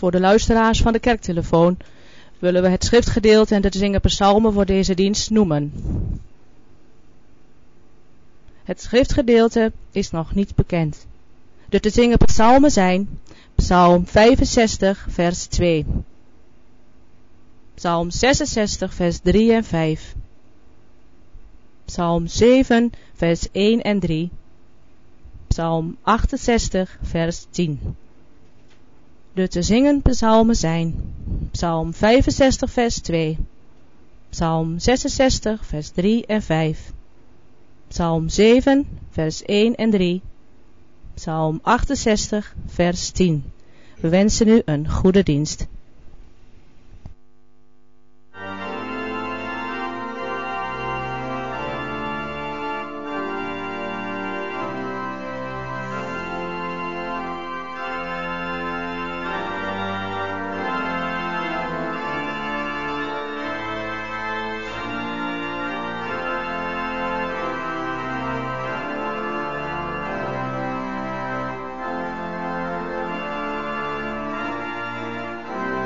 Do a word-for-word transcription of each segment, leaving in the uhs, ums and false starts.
voor de luisteraars van de kerktelefoon willen we het schriftgedeelte en de te zingen psalmen voor deze dienst noemen. Het schriftgedeelte is nog niet bekend. De te zingen psalmen zijn Psalm vijfenzestig vers twee, Psalm zesenzestig vers drie en vijf, Psalm zeven vers een en drie, Psalm achtenzestig vers tien. De te zingen psalmen zijn Psalm vijfenzestig vers twee, Psalm zesenzestig vers drie en vijf, Psalm zeven vers een en drie, Psalm achtenzestig vers tien. We wensen u een goede dienst. Thank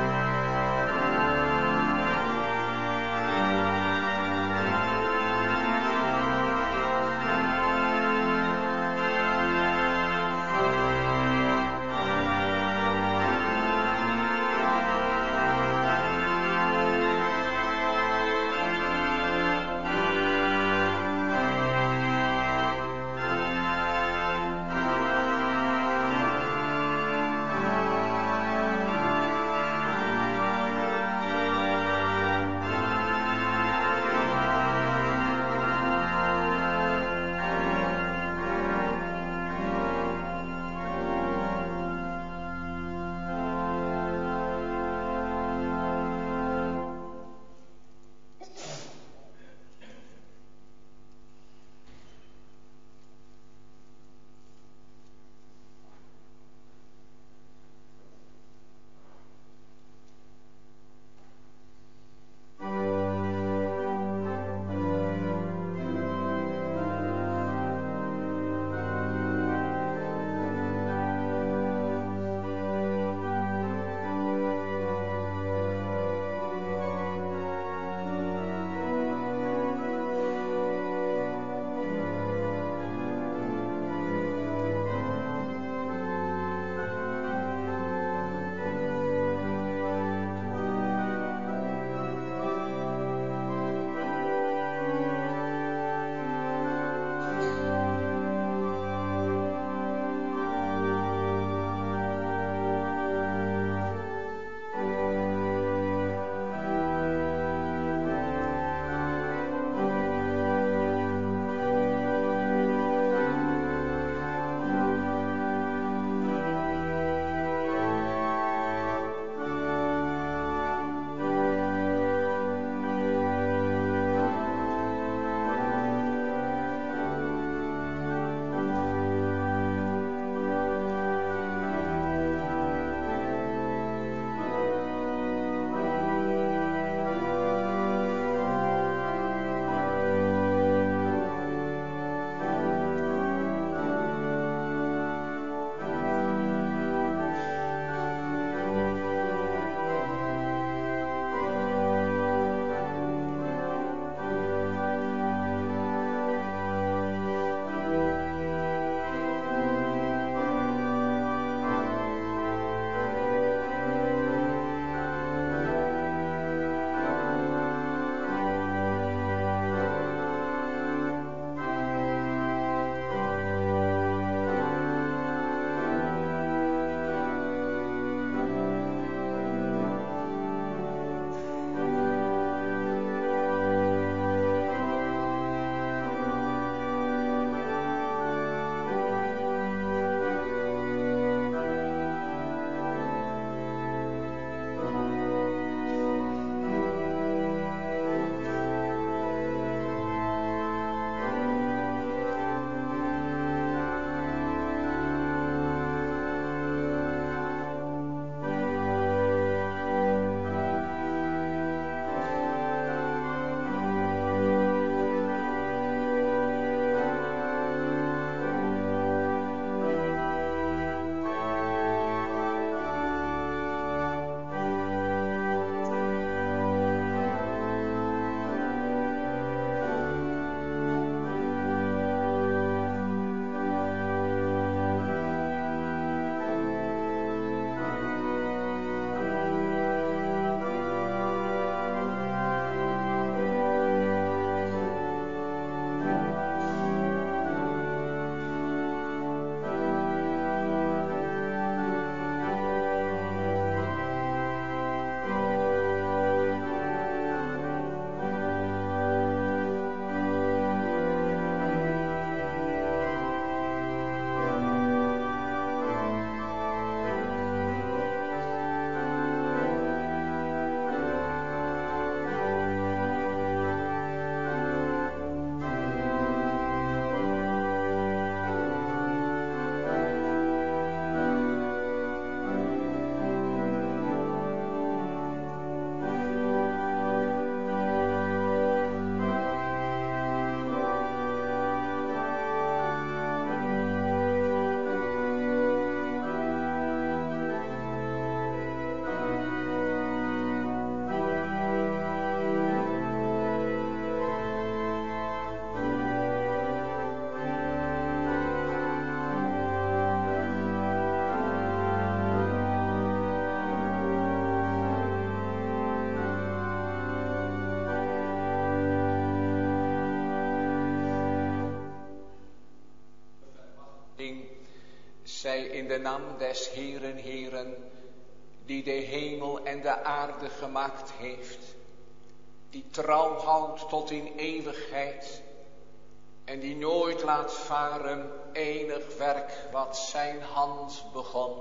zij in de naam des Heeren, Heeren, die de hemel en de aarde gemaakt heeft, die trouw houdt tot in eeuwigheid en die nooit laat varen enig werk wat zijn hand begon.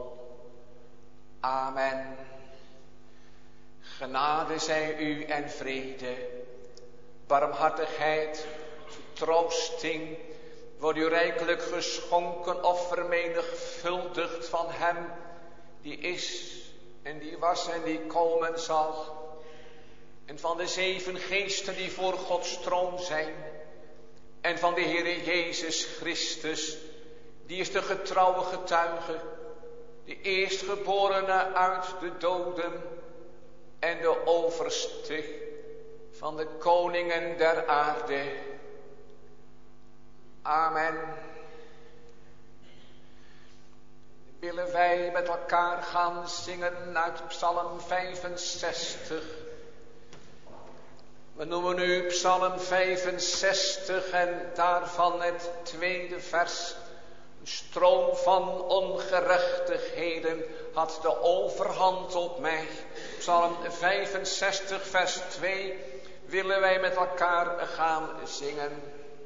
Amen. Genade zij u en vrede, barmhartigheid, troosting, wordt u rijkelijk geschonken of vermenigvuldigd van hem die is en die was en die komen zal. En van de zeven geesten die voor Gods troon zijn. En van de Heere Jezus Christus, die is de getrouwe getuige, de eerstgeborene uit de doden en de overste van de koningen der aarde. Amen. Willen wij met elkaar gaan zingen uit Psalm vijfenzestig. We noemen nu Psalm vijfenzestig en daarvan het tweede vers. Een stroom van ongerechtigheden had de overhand op mij. Psalm vijfenzestig vers twee willen wij met elkaar gaan zingen.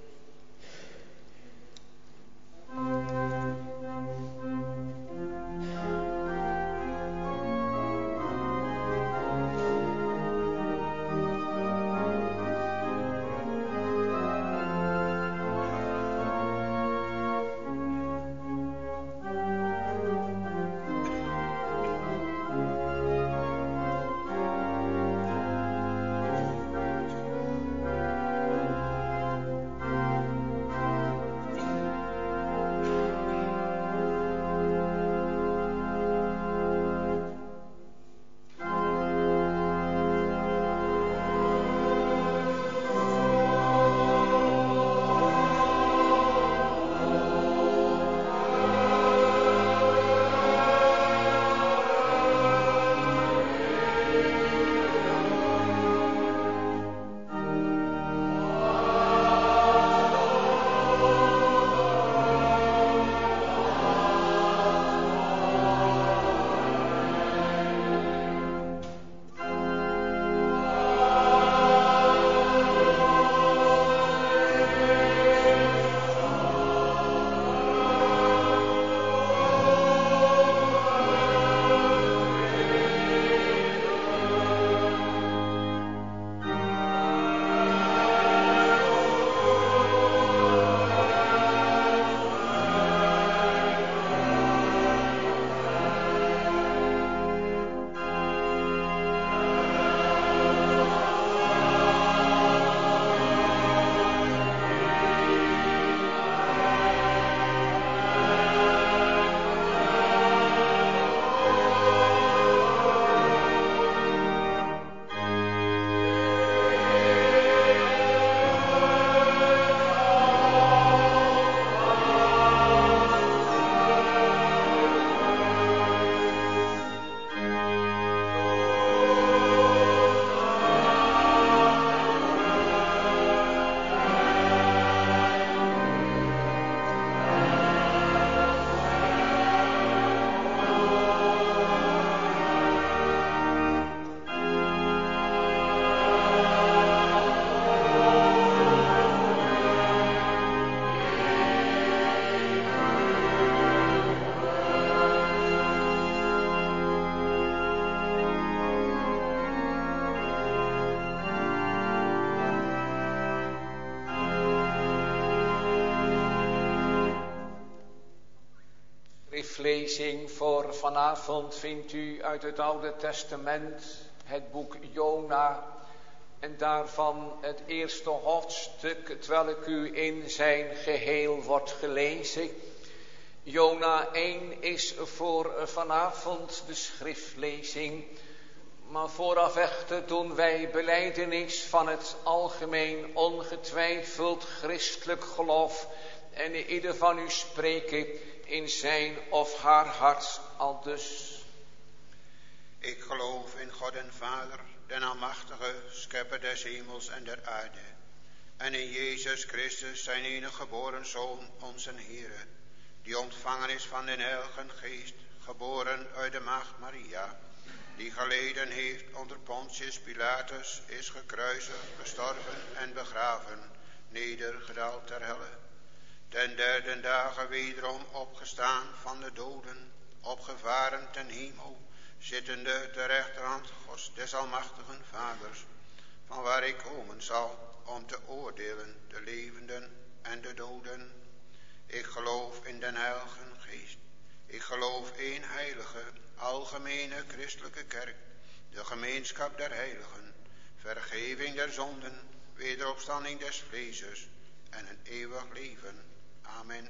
Schriftlezing voor vanavond vindt u uit het Oude Testament, het boek Jona, en daarvan het eerste hoofdstuk, terwijl ik u in zijn geheel wordt gelezen. Jona één is voor vanavond de schriftlezing, maar vooraf echter doen wij belijdenis van het algemeen ongetwijfeld christelijk geloof en ieder van u spreken in zijn of haar hart aldus. Ik geloof in God en Vader, den almachtige, schepper des hemels en der aarde, en in Jezus Christus, zijn enige geboren Zoon, onze Heere, die ontvangen is van de Heilige Geest, geboren uit de maagd Maria, die geleden heeft onder Pontius Pilatus, is gekruisigd, gestorven en begraven, nedergedaald ter helle, ten derde dagen wederom opgestaan van de doden, opgevaren ten hemel, zittende ter rechterhand Gods des almachtigen Vaders, van waar ik komen zal om te oordelen de levenden en de doden. Ik geloof in den Heilige Geest. Ik geloof één heilige, algemene christelijke kerk, de gemeenschap der heiligen, vergeving der zonden, wederopstanding des vleeses en een eeuwig leven. Amen.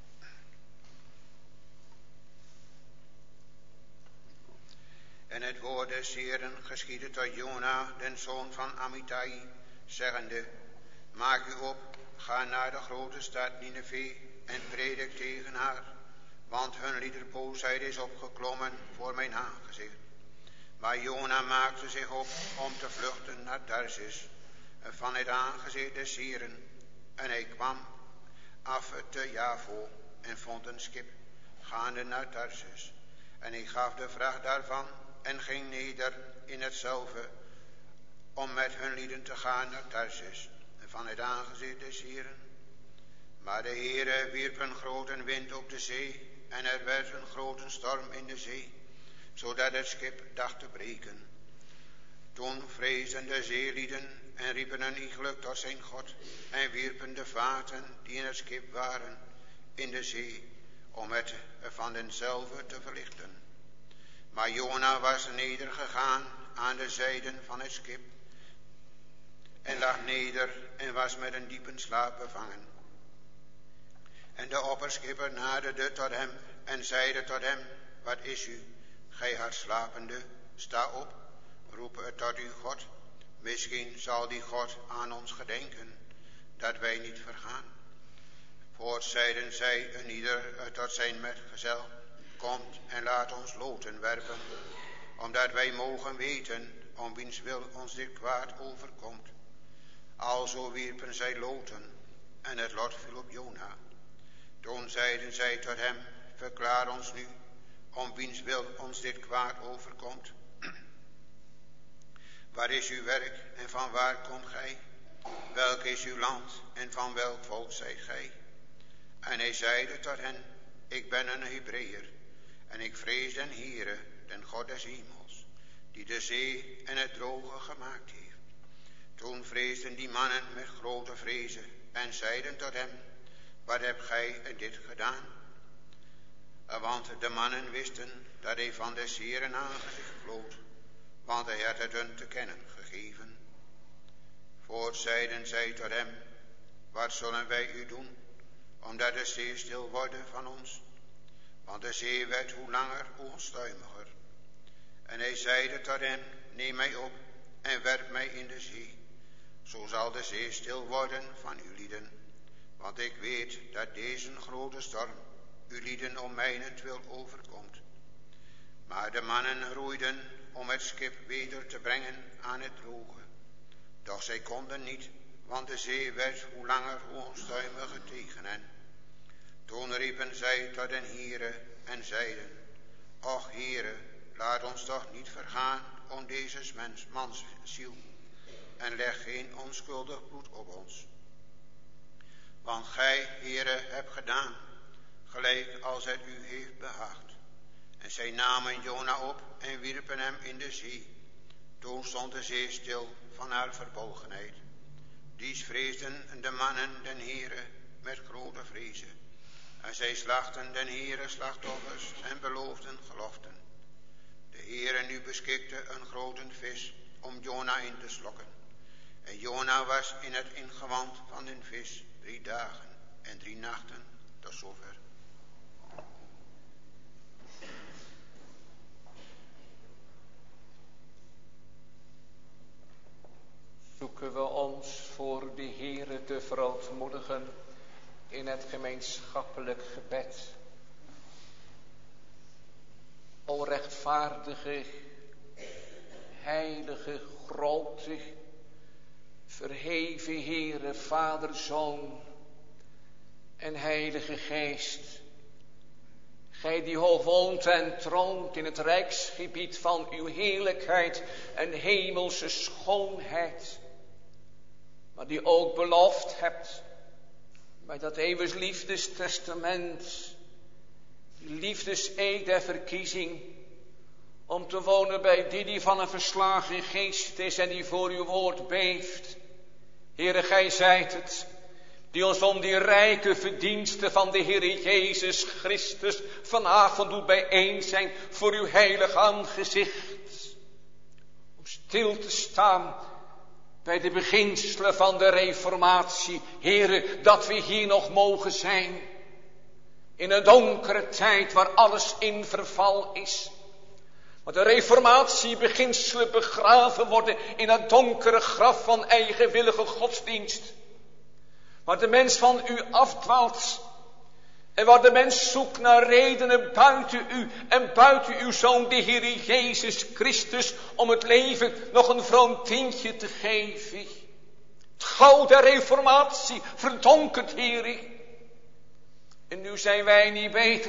En het woord des Heeren geschiedde tot Jona, den zoon van Amittai, zeggende: maak u op, ga naar de grote stad Nineve en predik tegen haar, want hun liederboosheid is opgeklommen voor mijn aangezicht. Maar Jona maakte zich op om te vluchten naar Tarsis, van het aangezicht des Heeren. En hij kwam af te Javo en vond een schip, gaande naar Tarsis. En hij gaf de vracht daarvan en ging neder in hetzelfde, om met hun lieden te gaan naar Tarsis, van het aangezicht des Heeren. Maar de Heere wierp een grote wind op de zee, en er werd een grote storm in de zee, zodat het schip dacht te breken. Toen vreesden de zeelieden en riepen een iegelijk tot zijn God, en wierpen de vaten die in het schip waren in de zee, om het van denzelve te verlichten. Maar Jona was nedergegaan aan de zijden van het schip, en lag neder en was met een diepe slaap bevangen. En de opperschipper naderde tot hem en zeide tot hem: wat is u, gij hardslapende? Sta op, roep het tot uw God. Misschien zal die God aan ons gedenken, dat wij niet vergaan. Voorts zeiden zij een ieder tot zijn metgezel: komt en laat ons loten werpen, omdat wij mogen weten om wiens wil ons dit kwaad overkomt. Alzo wierpen zij loten, en het lot viel op Jona. Toen zeiden zij tot hem: verklaar ons nu, om wiens wil ons dit kwaad overkomt. Waar is uw werk en van waar komt gij? Welk is uw land en van welk volk zijt gij? En hij zeide tot hen: ik ben een Hebreeër, en ik vrees den Heere, den God des hemels, die de zee en het droge gemaakt heeft. Toen vreesden die mannen met grote vrezen en zeiden tot hem: wat hebt gij dit gedaan? Want de mannen wisten dat hij van des Heeren aangezicht vlood, want hij had het hun te kennen gegeven. Voorts zeiden zij tot hem: wat zullen wij u doen, omdat de zee stil worden van ons? Want de zee werd hoe langer hoe onstuimiger. En hij zeide tot hen: neem mij op en werp mij in de zee, zo zal de zee stil worden van uw lieden. Want ik weet dat deze grote storm uw lieden om mijnentwil overkomt. Maar de mannen roeiden om het schip weder te brengen aan het droge. Doch zij konden niet, want de zee werd hoe langer hoe onstuimiger tegen hen. Toen riepen zij tot den Heere en zeiden: och Heere, laat ons toch niet vergaan om deze mens, mans ziel, en leg geen onschuldig bloed op ons. Want gij, Heere, hebt gedaan, gelijk als het u heeft behaagd. En zij namen Jona op en wierpen hem in de zee. Toen stond de zee stil van haar verbolgenheid. Dies vreesden de mannen den Heere met grote vrezen. En zij slachten den Heere slachtoffers en beloofden geloften. De Heere nu beschikte een grote vis om Jona in te slokken. En Jona was in het ingewand van den vis drie dagen en drie nachten, tot zover. Zoeken we ons voor de Heere te verootmoedigen in het gemeenschappelijk gebed. O rechtvaardige, heilige, grote, verheven Heere, Vader, Zoon en Heilige Geest, Gij die hoog woont en troont in het rijksgebied van uw heerlijkheid en hemelse schoonheid. Maar die ook beloofd hebt bij dat eeuwig liefdestestament, die liefdeseed der verkiezing, om te wonen bij die die van een verslagen geest is en die voor uw woord beeft. Heere, gij zijt het, die ons om die rijke verdiensten van de Heere Jezus Christus vanavond doet bijeen zijn voor uw heilig aangezicht. Om stil te staan bij de beginselen van de reformatie. Heere, dat we hier nog mogen zijn. In een donkere tijd waar alles in verval is. Maar de reformatiebeginselen begraven worden in het donkere graf van eigenwillige godsdienst. Waar de mens van u afdwaalt. En waar de mens zoekt naar redenen buiten u en buiten uw Zoon, de Heer Jezus Christus, om het leven nog een vroom tintje te geven. Het goud der reformatie verdonkert, Heer. En nu zijn wij niet beter.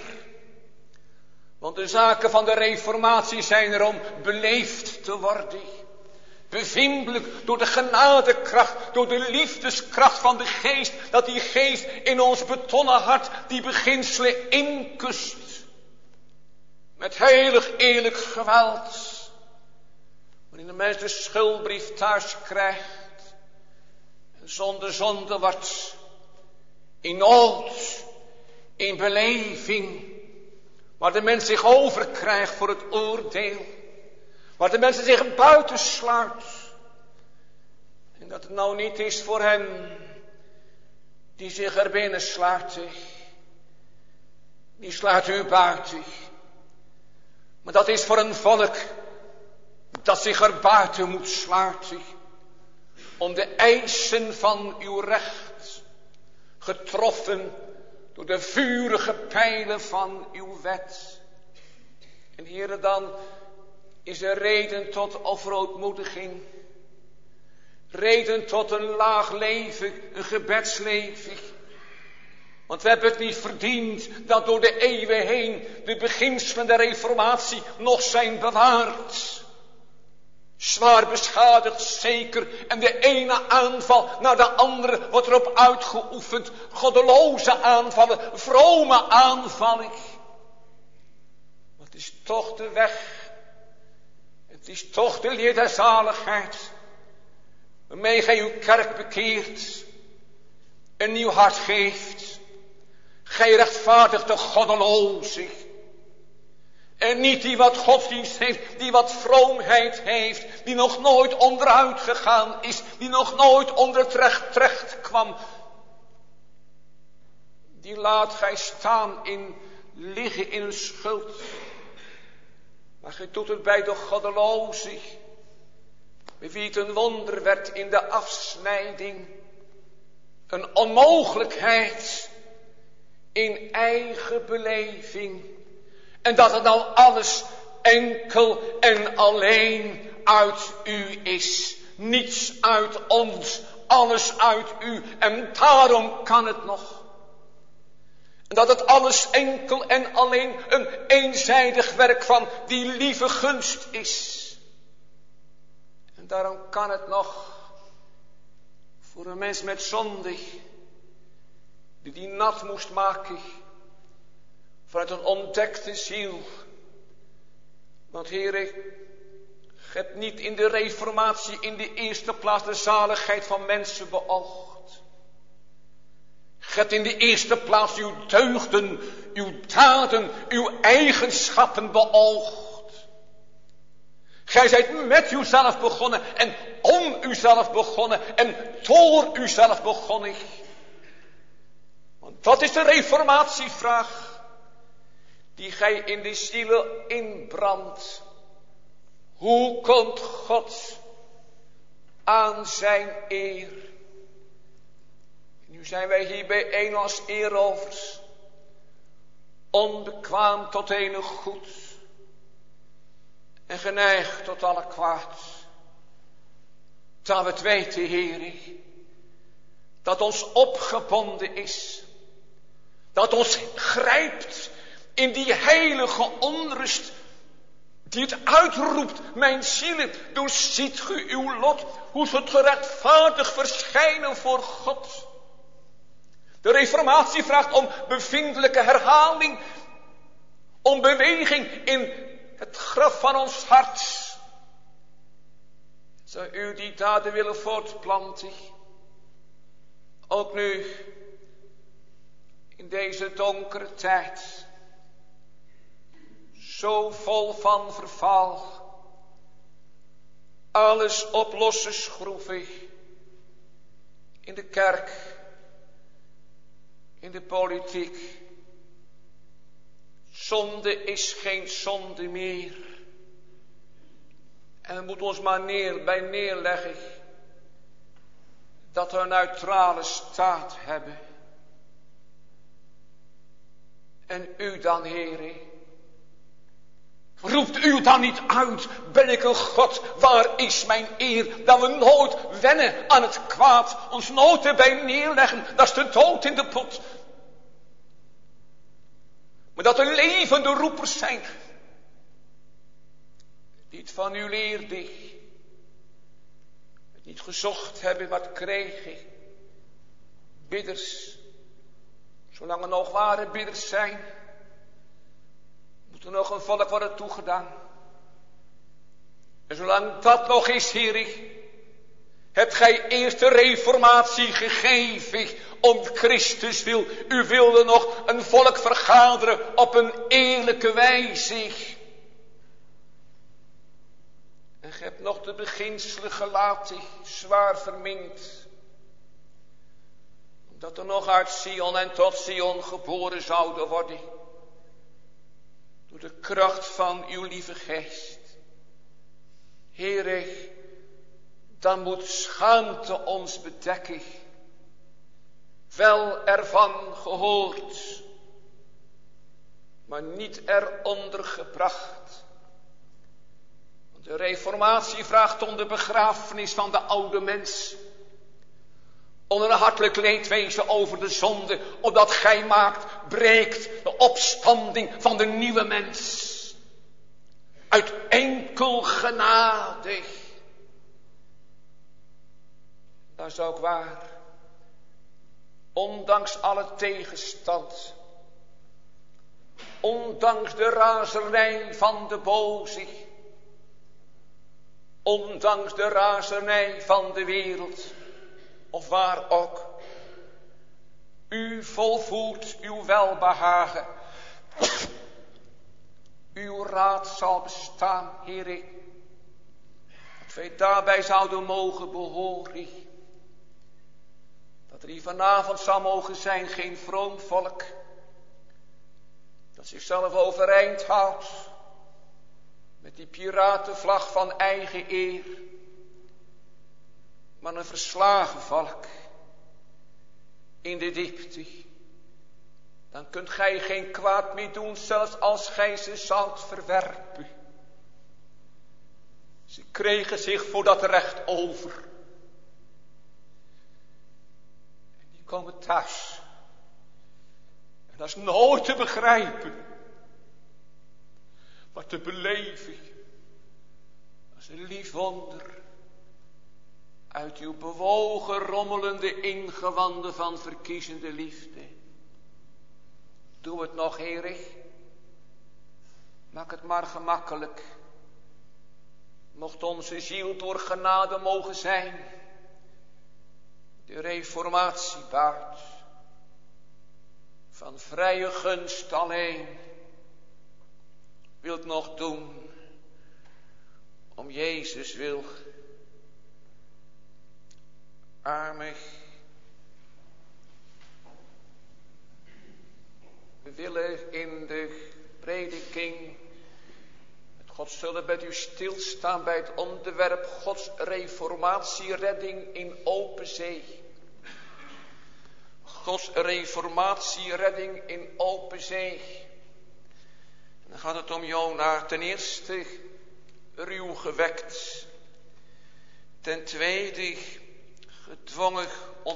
Want de zaken van de reformatie zijn er om beleefd te worden. Bevindelijk door de genadekracht, door de liefdeskracht van de geest, dat die geest in ons betonnen hart die beginselen inkust. Met heilig eerlijk geweld. Waarin de mens de schuldbrief thuis krijgt. En zonder zonde wordt. In nood, in beleving. Waar de mens zich overkrijgt voor het oordeel. Waar de mensen zich buitensluit. En dat het nou niet is voor hen die zich er binnen sluiten. Die sluit u buiten. Maar dat is voor een volk dat zich er buiten moet sluiten. Om de eisen van uw recht, getroffen door de vurige pijlen van uw wet. En Heere, dan is er reden tot overootmoediging. Reden tot een laag leven, een gebedsleven. Want we hebben het niet verdiend dat door de eeuwen heen de beginselen der reformatie nog zijn bewaard. Zwaar beschadigd zeker, en de ene aanval naar de andere wordt erop uitgeoefend. Goddeloze aanvallen, vrome aanvallen. Maar het is toch de weg. Het is toch de leer der zaligheid. Waarmee gij uw kerk bekeert. Een nieuw hart geeft. Gij rechtvaardigt de goddeloze. En niet die wat godsdienst heeft, die wat vroomheid heeft, die nog nooit onderuit gegaan is, die nog nooit onder het recht terecht kwam. Die laat gij staan in, liggen in een schuld. Maar gij doet het bij de goddeloze, bij wie het een wonder werd in de afsnijding. Een onmogelijkheid in eigen beleving. En dat het nou alles enkel en alleen uit u is. Niets uit ons, alles uit u. En daarom kan het nog. En dat het alles enkel en alleen een eenzijdig werk van die lieve gunst is. En daarom kan het nog voor een mens met zonde, die die nat moest maken, vanuit een ontdekte ziel. Want Heere, ge hebt niet in de reformatie in de eerste plaats de zaligheid van mensen beoogd. Ge hebt in de eerste plaats uw deugden, uw daden, uw eigenschappen beoogd. Gij zijt met uzelf begonnen en om uzelf begonnen en door uzelf begonnen. Want dat is de reformatievraag die gij in de zielen inbrandt. Hoe komt God aan zijn eer? Nu zijn wij hier bijeen als eerovers, onbekwaam tot enig goed en geneigd tot alle kwaad. Dat we het weten, Heere, dat ons opgebonden is, dat ons grijpt In die heilige onrust die het uitroept, mijn zielen, doorziet ge uw lot, hoe zult ge rechtvaardig verschijnen voor God. De reformatie vraagt om bevindelijke herhaling, om beweging in het graf van ons hart. Zou u die daden willen voortplanten, ook nu, in deze donkere tijd, zo vol van verval, alles op losse schroeven, in de kerk, in de politiek. Zonde is geen zonde meer. En we moeten ons maar neer, bij neerleggen dat we een neutrale staat hebben. En u dan, Heere, roept u dan niet uit, ben ik een God, waar is mijn eer? Dat we nooit wennen aan het kwaad, ons nooit erbij neerleggen, dat is de dood in de pot. Maar dat er levende roepers zijn, die het van u leerden, het niet gezocht hebben, maar het kregen. Bidders, zolang er nog ware bidders zijn, moet er nog een volk worden toegedaan. En zolang dat nog is, Heer, hebt gij eerst de reformatie gegeven om Christus wil. U wilde nog een volk vergaderen op een eerlijke wijze. En gij hebt nog de beginselen gelaten, zwaar verminkt. Omdat er nog uit Sion en tot Sion geboren zouden worden. Door de kracht van uw lieve geest. Heere, dan moet schaamte ons bedekken. Wel ervan gehoord, maar niet eronder gebracht. Want de reformatie vraagt om de begrafenis van de oude mens. Onder een hartelijk leedwezen over de zonde, opdat gij maakt, breekt de opstanding van de nieuwe mens. Uit enkel genade. Dat is ook waar. Ondanks alle tegenstand. Ondanks de razernij van de boze. Ondanks de razernij van de wereld. Of waar ook. U volvoert uw welbehagen. Uw raad zal bestaan, Heere. Dat wij daarbij zouden mogen behoren. Dat er hier vanavond zou mogen zijn geen vroom volk. Dat zichzelf overeind houdt. Met die piratenvlag van eigen eer. Maar een verslagen volk. In de diepte. Dan kunt gij geen kwaad meer doen, zelfs als gij ze zoudt verwerpen. Ze kregen zich voor dat recht over. En die komen thuis. En dat is nooit te begrijpen. Maar te beleven. Als een lief wonder. Uit uw bewogen, rommelende ingewanden van verkiezende liefde. Doe het nog, Heer. Maak het maar gemakkelijk. Mocht onze ziel door genade mogen zijn. De reformatiebaard. Van vrije gunst alleen. Wilt nog doen. Om Jezus wil. Amen. We willen in de prediking met God zullen met u stilstaan bij het onderwerp Gods reformatie, redding in open zee. Gods reformatie, redding in open zee. En dan gaat het om Jona. Ten eerste ruw gewekt. Ten tweede gedwongen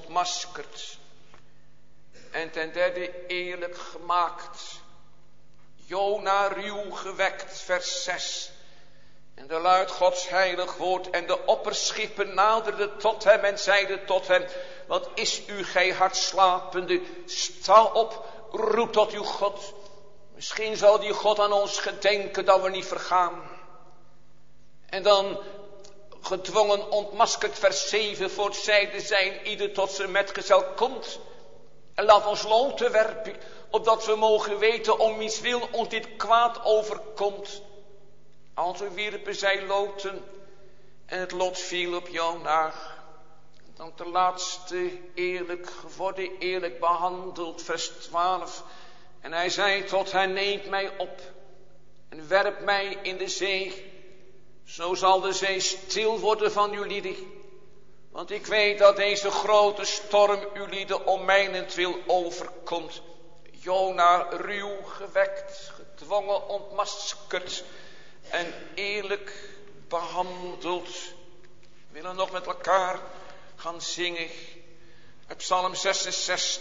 ontmaskerd. En ten derde eerlijk gemaakt. Jona ruw gewekt, vers zes. En de luid Gods heilig woord en de opperschipper naderden tot hem en zeiden tot hem: wat is u, gij hardslapende? Sta op, roep tot uw God. Misschien zal die God aan ons gedenken dat we niet vergaan. En dan gedwongen ontmaskerd, vers zeven, voortzijde zijn, ieder tot zijn metgezel komt. En laat ons loten werpen, opdat we mogen weten om wiens wil ons dit kwaad overkomt. Als we wierpen zij loten en het lot viel op Jona. Dan de laatste eerlijk geworden, eerlijk behandeld, vers twaalf. En hij zei tot hen: neemt mij op en werp mij in de zee. Zo zal de zee stil worden van uw lieden. Want ik weet dat deze grote storm uw lieden om mijnentwil overkomt. Jona ruw gewekt, gedwongen, ontmaskerd en eerlijk behandeld. We willen nog met elkaar gaan zingen uit Psalm zesenzestig.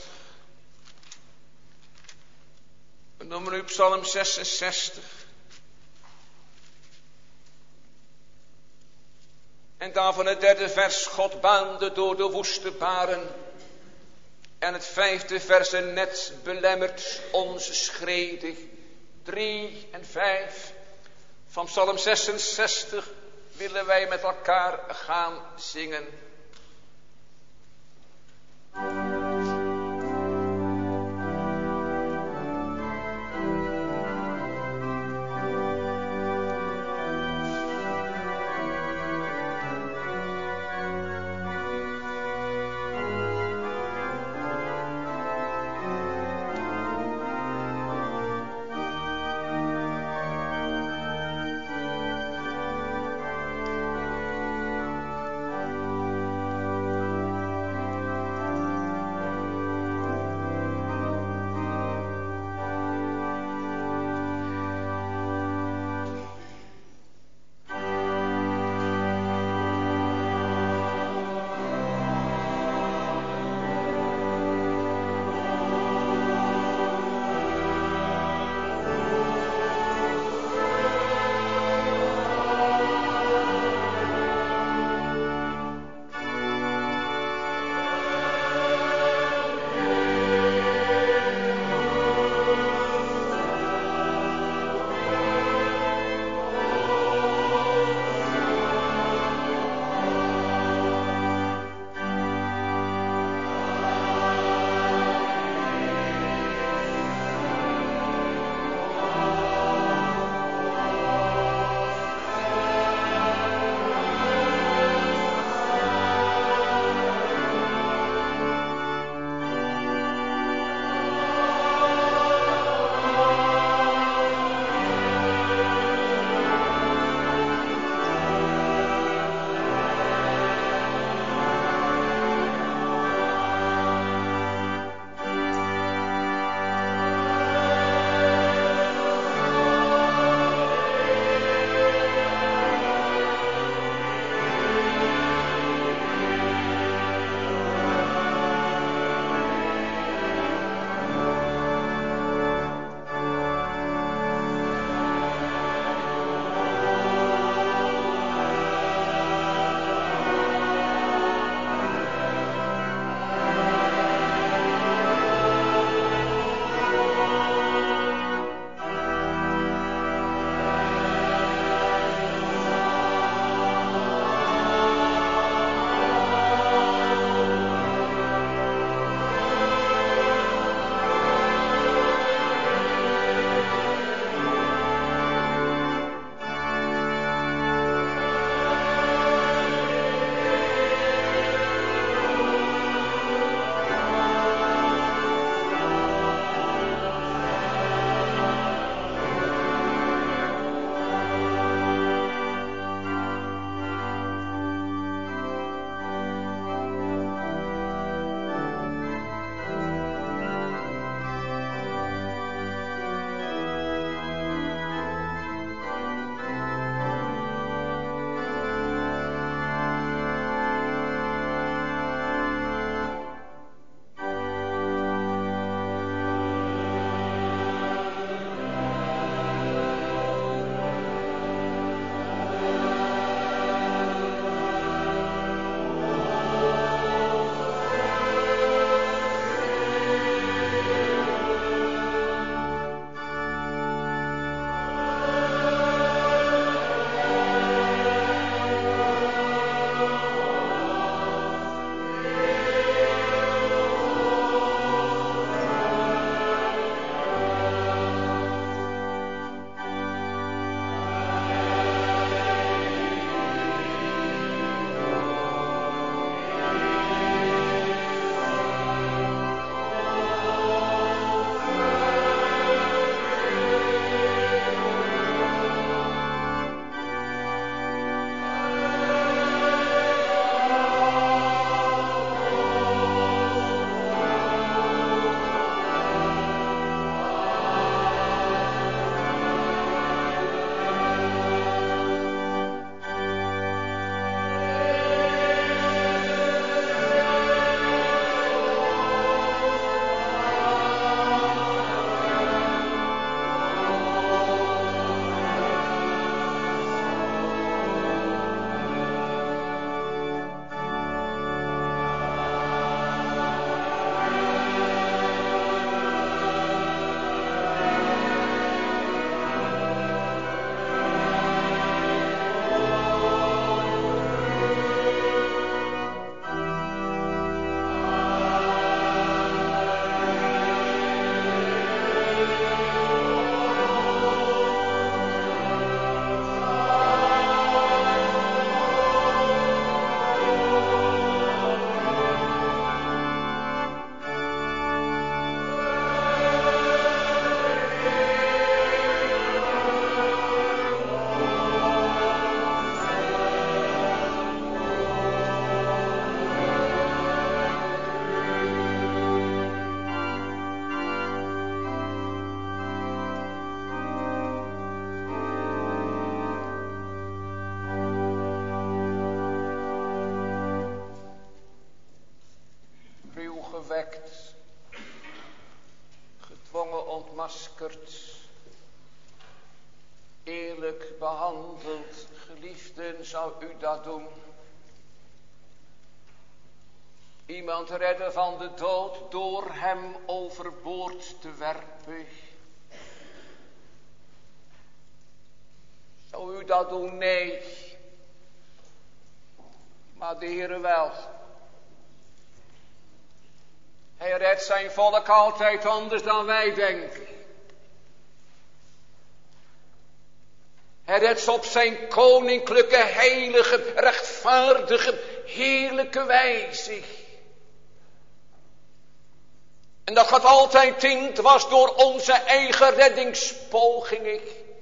We noemen nu Psalm zesenzestig. En daarvan het derde vers: God baande door de woeste baren. En het vijfde vers: een net belemmert onze schreden. Drie en vijf van Psalm zesenzestig willen wij met elkaar gaan zingen. opgewekt, gedwongen ontmaskerd, eerlijk behandeld. Geliefden, zou u dat doen? Iemand redden van de dood door hem overboord te werpen. Zou u dat doen? Nee. Maar de Heere wel. Hij redt zijn volk altijd anders dan wij denken. Hij redt ze op zijn koninklijke, heilige, rechtvaardige, heerlijke wijze. En dat gaat altijd in dwars door onze eigen reddingspogingen.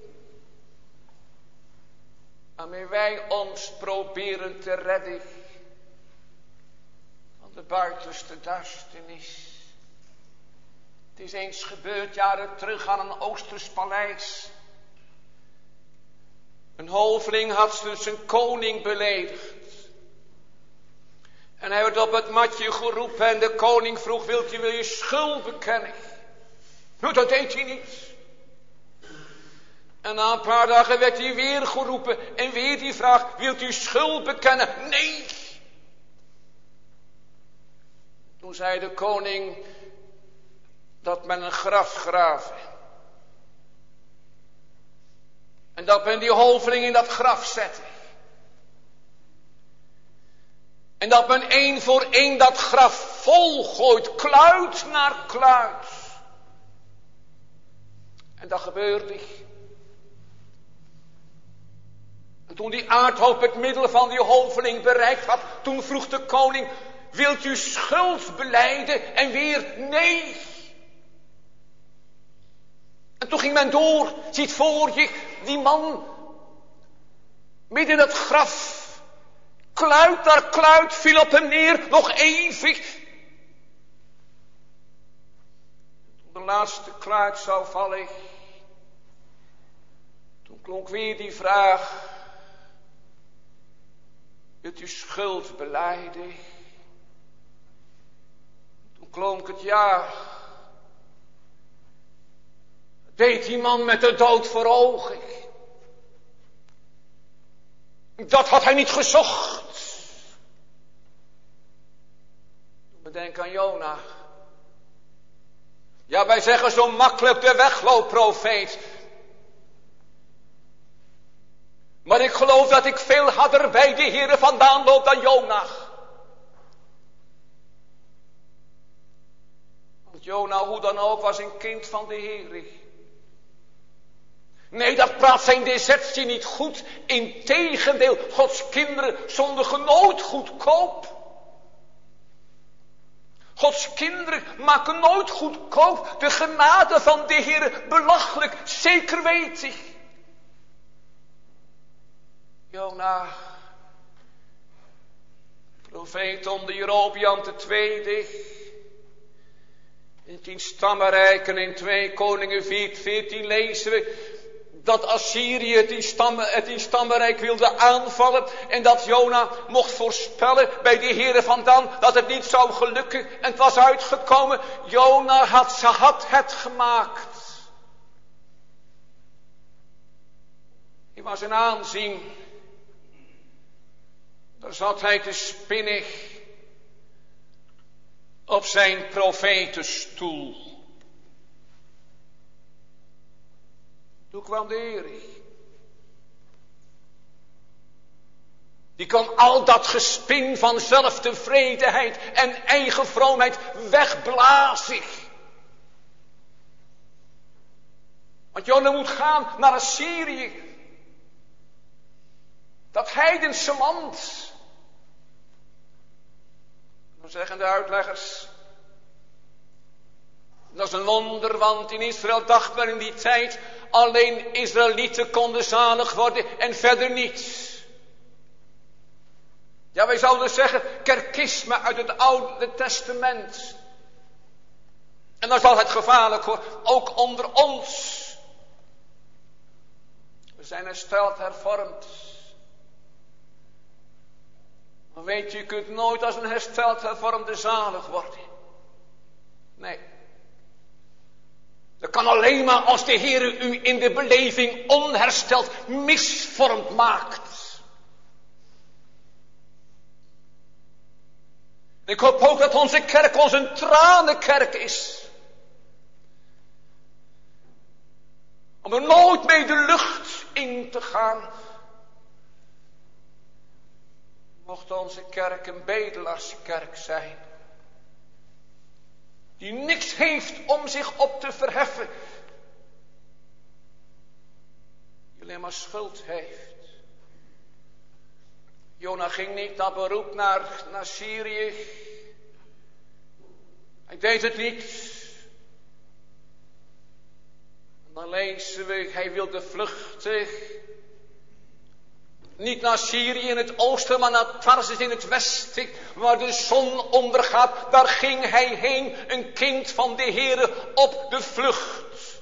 Waarmee wij ons proberen te redden van de buitenste duisternis. Het is eens gebeurd jaren terug aan een Oosters paleis. Een hoveling had dus zijn koning beledigd. En hij werd op het matje geroepen en de koning vroeg, wilt u wil je schuld bekennen? Nou, dat deed hij niet. En na een paar dagen werd hij weer geroepen en weer die vraag, wilt u schuld bekennen? Nee. Toen zei de koning dat men een graf graven. En dat men die hoveling in dat graf zette. En dat men één voor één dat graf volgooit, kluit naar kluit. En dat gebeurde. En toen die aardhoop het middel van die hoveling bereikt had, toen vroeg de koning, wilt u schuld belijden? En weer nee. En toen ging men door, ziet voor je, die man midden in het graf. Kluit naar kluit viel op hem neer, nog eeuwig. Toen de laatste kluit zou vallen, toen klonk weer die vraag, wilt u schuld belijden? Toen klonk het ja. Deed die man met de dood voor ogen. Dat had hij niet gezocht. We denken aan Jona. Ja, wij zeggen zo makkelijk de wegloopprofeet. Maar ik geloof dat ik veel harder bij de Heere vandaan loop dan Jona. Want Jona, hoe dan ook, was een kind van de Heere. Nee, dat praat zijn desertie niet goed. Integendeel, Gods kinderen zondigen nooit goedkoop. Gods kinderen maken nooit goedkoop de genade van de Heer belachelijk, zeker weet ik. Jona, profeet onder Jerobeam de tweede, in tien stammenrijken in twee Koningen veertien lezen we dat Assyrië het in, stammen, het in stammenrijk wilde aanvallen. En dat Jona mocht voorspellen bij de Heere vandaan dat het niet zou gelukken. En het was uitgekomen. Jona had, ze had het gemaakt. Hij was een aanzien. Daar zat hij te spinnen op zijn profetenstoel. Toen kwam de Heer. Die kan al dat gespin van zelftevredenheid en eigen vroomheid wegblazen. Want Jona moet gaan naar Assyrië. Dat heidense land. Dan zeggen de uitleggers. Dat is een wonder, want in Israël dacht men in die tijd, alleen Israëlieten konden zalig worden en verder niet. Ja, wij zouden zeggen, kerkisme uit het Oude Testament. En dan zal het gevaarlijk hoor, ook onder ons. We zijn hersteld, hervormd. Maar weet je, je kunt nooit als een hersteld, hervormde zalig worden. Nee. Dat kan alleen maar als de Heer u in de beleving onhersteld misvormd maakt. Ik hoop ook dat onze kerk ons een tranenkerk is. Om er nooit mee de lucht in te gaan. Mocht onze kerk een bedelaarskerk zijn. Die niks heeft om zich op te verheffen. Die alleen maar schuld heeft. Jona ging niet op beroep naar, naar Syrië. Hij deed het niet. En dan lezen we, hij wilde vluchten. Niet naar Syrië in het oosten, maar naar Tarsus in het westen, waar de zon ondergaat. Daar ging hij heen, een kind van de Heere, op de vlucht.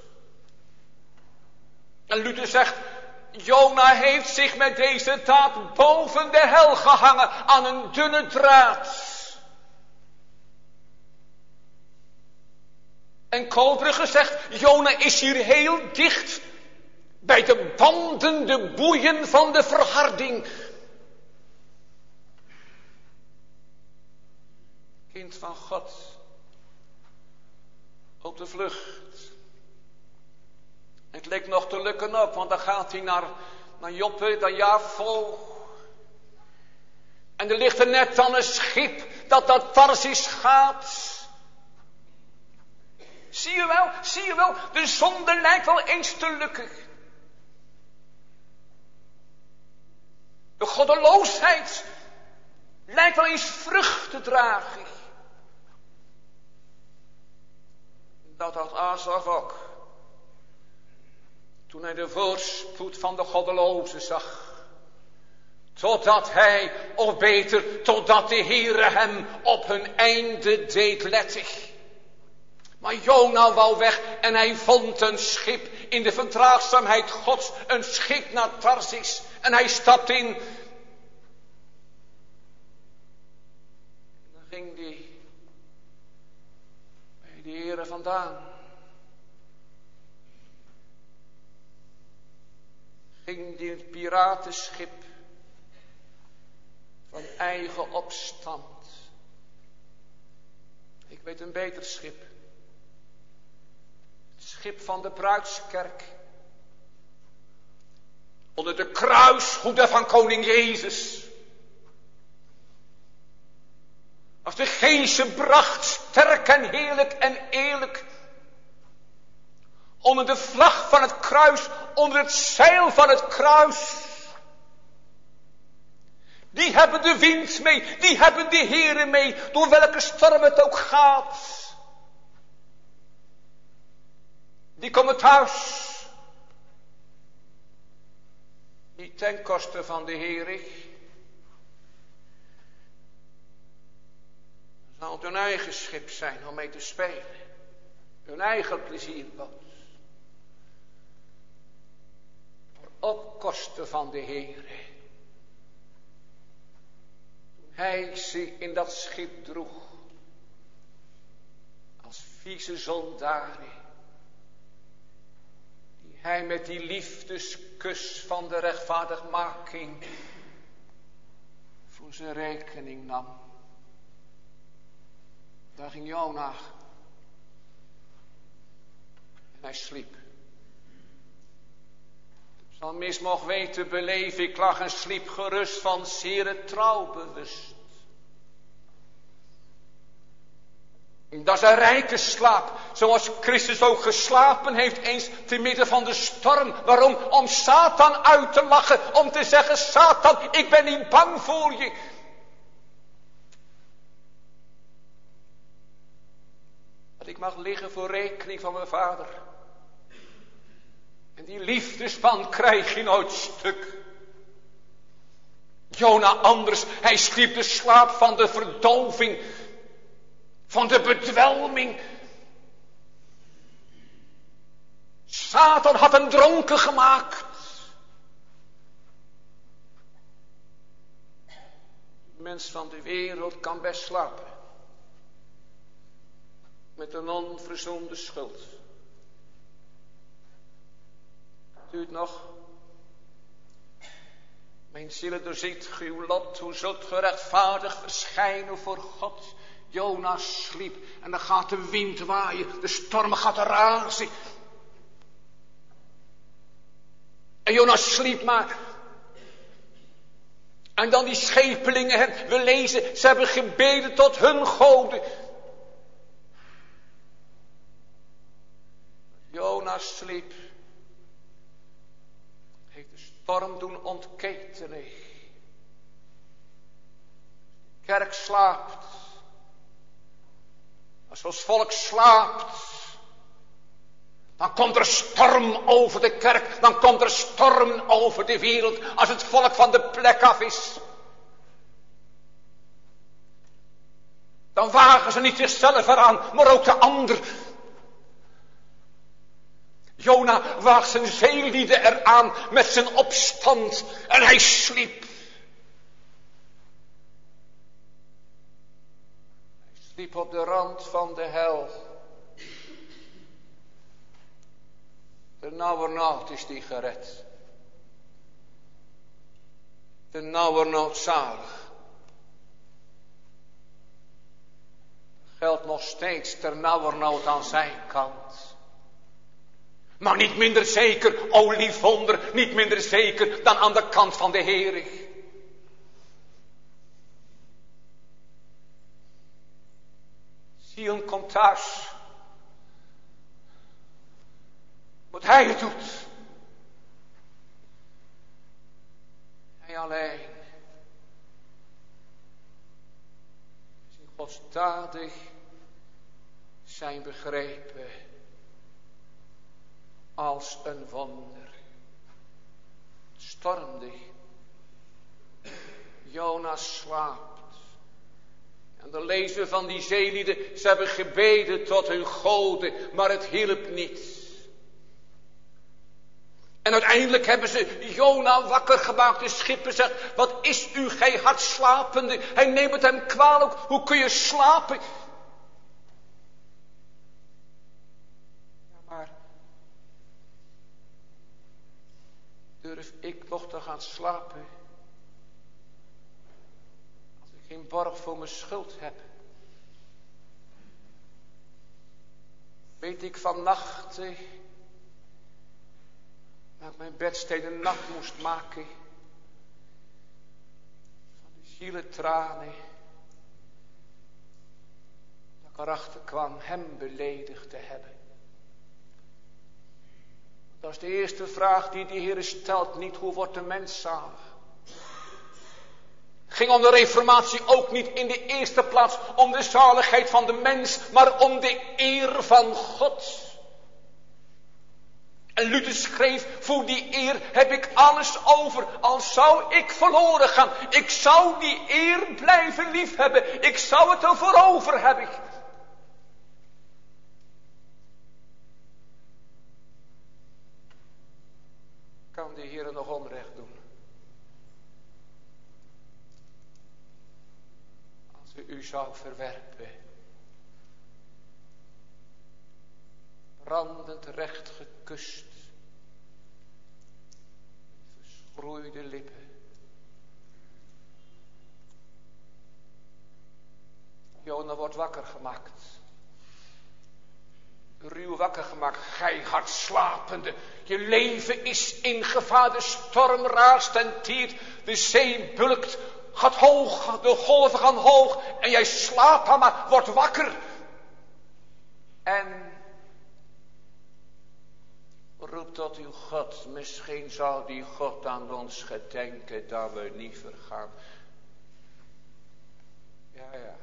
En Luther zegt, Jona heeft zich met deze daad boven de hel gehangen aan een dunne draad. En Koolbrugge zegt, Jona is hier heel dicht bij de banden, de boeien van de verharding. Kind van God, op de vlucht. Het leek nog te lukken op, want dan gaat hij naar, naar Joppe, naar Jafo. En er ligt er net dan een schip dat naar Tarsis gaat. Zie je wel, zie je wel, de zonde lijkt wel eens te lukken. De goddeloosheid lijkt wel eens vrucht te dragen. Dat had Asaf ook. Toen hij de voorspoed van de goddelozen zag. Totdat hij, of beter, totdat de Heere hem op hun einde deed letten. Maar Jona wou weg en hij vond een schip in de verdraagzaamheid Gods. Een schip naar Tarsis. En hij stapt in. En dan ging hij bij de Heere vandaan. Ging die het piratenschip van eigen opstand. Ik weet een beter schip. Het schip van de bruidskerk. Onder de kruishoede van koning Jezus. Als de geest bracht, sterk en heerlijk en eerlijk. Onder de vlag van het kruis, onder het zeil van het kruis. Die hebben de wind mee, die hebben de Heere mee, door welke storm het ook gaat. Die komen thuis. Niet ten koste van de Heere. Het zal hun eigen schip zijn om mee te spelen. Hun eigen plezierboot. Op kosten van de Heere. Toen hij ze in dat schip droeg. Als vieze soldaren. Die hij met die liefdeskus van de rechtvaardigmaking voor zijn rekening nam. Daar ging Jona. En hij sliep. De psalmist mocht weten, beleef ik lag en sliep gerust van zere trouw bewust. Dat is een rijke slaap, zoals Christus ook geslapen heeft eens te midden van de storm. Waarom? Om Satan uit te lachen, om te zeggen, Satan, ik ben niet bang voor je. Dat ik mag liggen voor rekening van mijn vader. En die liefdesband krijg je nooit stuk. Jona anders, hij sliep de slaap van de verdoving. Van de bedwelming. Satan had hem dronken gemaakt. De mens van de wereld kan best slapen. met een onverzoende schuld. Duurt nog. Mijn zielen doorziet uw lot, hoe zult gerechtvaardig verschijnen voor God. Jona sliep en dan gaat de wind waaien, de storm gaat razen. En Jona sliep maar. En dan die schepelingen, we lezen, ze hebben gebeden tot hun goden. Jona sliep. Heeft de storm doen ontketenen. De kerk slaapt. Als ons volk slaapt, dan komt er storm over de kerk, dan komt er storm over de wereld, als het volk van de plek af is. Dan wagen ze niet zichzelf eraan, maar ook de ander. Jona waagt zijn zeelieden eraan met zijn opstand en hij sliep. Hij sliep op de rand van de hel. Ternauwernood is die gered. Ternauwernood zalig. Geldt nog steeds ternauwernood aan zijn kant. Maar niet minder zeker, o lief wonder, niet minder zeker dan aan de kant van de Heere. Sion komt thuis. Wat hij het doet. Hij alleen. Zijn godsdadig zijn begrepen als een wonder. Stormde. Jona slaapt. En dan lezen we van die zeelieden, ze hebben gebeden tot hun goden, maar het hielp niet. En uiteindelijk hebben ze Jona wakker gemaakt. De schipper zegt, wat is u, gij hardslapende? Hij neemt het hem kwalijk, hoe kun je slapen? Ja, maar durf ik nog te gaan slapen? Als ik geen borg voor mijn schuld heb. Weet ik van nachten dat ik mijn bedsteden nat moest maken. Van de zielentranen. Dat ik erachter kwam hem beledigd te hebben. Dat is de eerste vraag die de Heer stelt. Niet hoe wordt de mens zalig. Ging om de reformatie ook niet in de eerste plaats om de zaligheid van de mens. Maar om de eer van God. En Luther schreef, voor die eer heb ik alles over, al zou ik verloren gaan. Ik zou die eer blijven liefhebben, ik zou het ervoor over hebben. Kan de Heer nog onrecht doen? Als hij u zou verwerpen. Brandend recht gekust. Verschroeide lippen. Jona wordt wakker gemaakt. Ruw wakker gemaakt. Gij hardslapende. Je leven is in gevaar. De storm raast en tiert. De zee bulkt. Gaat hoog. De golven gaan hoog. En jij slaapt dan maar. Wordt wakker. En roep tot uw God. Misschien zal die God aan ons gedenken dat we niet vergaan. Ja, ja.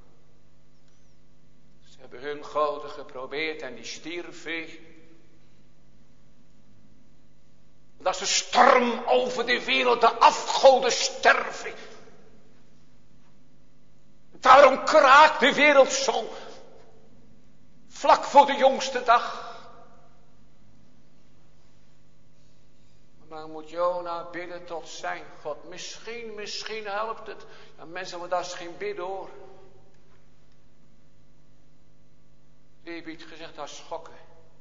Ze hebben hun goden geprobeerd en die stierven. Dat is de storm over de wereld, de afgoden sterven. Daarom kraakt de wereld zo. Vlak voor de jongste dag. Maar moet Jona bidden tot zijn God. Misschien, misschien helpt het. Ja, mensen, maar dat is geen bidden hoor. eerbied gezegd, dat is schokken.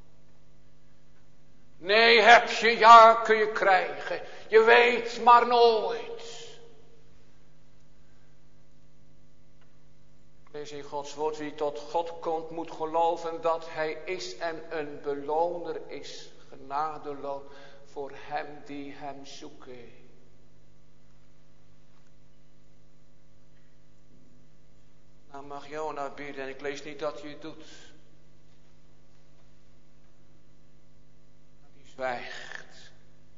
Nee, heb je, ja, kun je krijgen. Je weet maar nooit. Lees in Gods woord, wie tot God komt, moet geloven dat Hij is en een beloner is. Genadeloon voor hem die Hem zoeken. Nou mag Jona bidden en ik lees niet dat je het doet. Maar die zwijgt.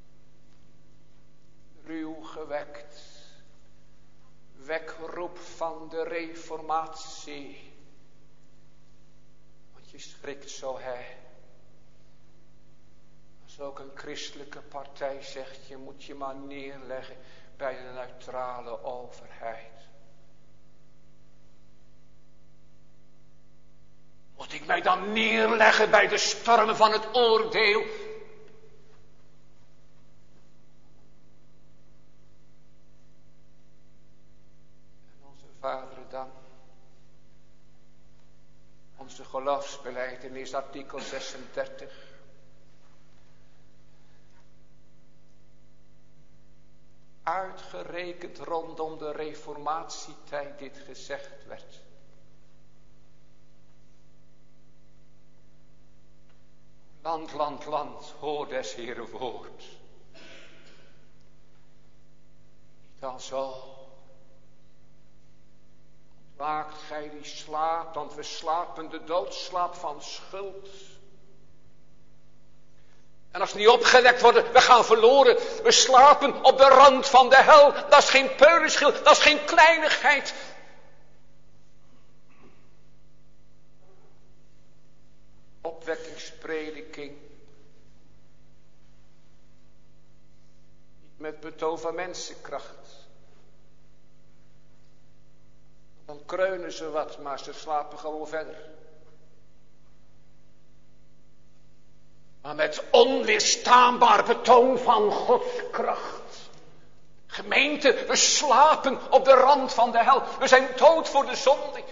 Ruw gewekt. Wekroep van de reformatie. Want je schrikt zo, hè. Als ook een christelijke partij zegt, je moet je maar neerleggen bij de neutrale overheid. Moet ik mij dan neerleggen bij de stormen van het oordeel? En onze Vader dan. Onze geloofsbelijdenis, artikel zesendertig. Uitgerekend rondom de reformatietijd dit gezegd werd. Land, land, land, hoor des Heeren woord. Niet al zo. Ontwaakt gij die slaapt, want we slapen de doodslaap van schuld. En als we niet opgewekt worden, we gaan verloren. We slapen op de rand van de hel. Dat is geen peulenschil, dat is geen kleinigheid. Opwekkingsprediking. Niet met betoon van mensenkracht. Dan kreunen ze wat, maar ze slapen gewoon verder. Maar met onweerstaanbaar betoon van Gods kracht. Gemeente, we slapen op de rand van de hel. We zijn dood voor de zonde.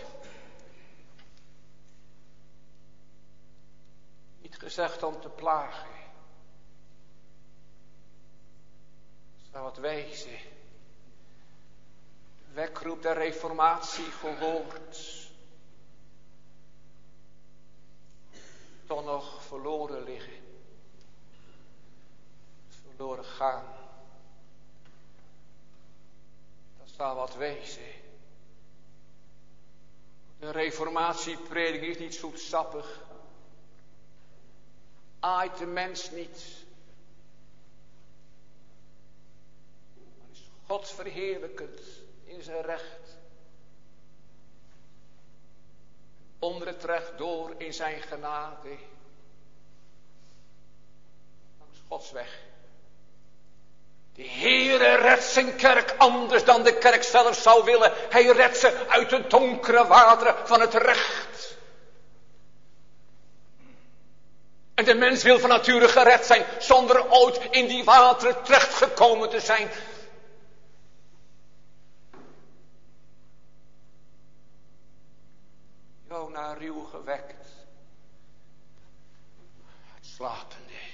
Niet gezegd om te plagen. Zou het wezen. De wekroep der reformatie gehoord. Toch nog verloren liggen. Verloren gaan. Dat zou wat wezen. De reformatieprediking is niet zoetsappig. Aait de mens niet. Maar is God verheerlijkend in zijn recht. Onder het recht door in zijn genade. Langs Gods weg. De Heere redt zijn kerk anders dan de kerk zelf zou willen. Hij redt ze uit de donkere wateren van het recht. En de mens wil van nature gered zijn, zonder ooit in die wateren terechtgekomen te zijn. Jona ruw gewekt. Het slapende.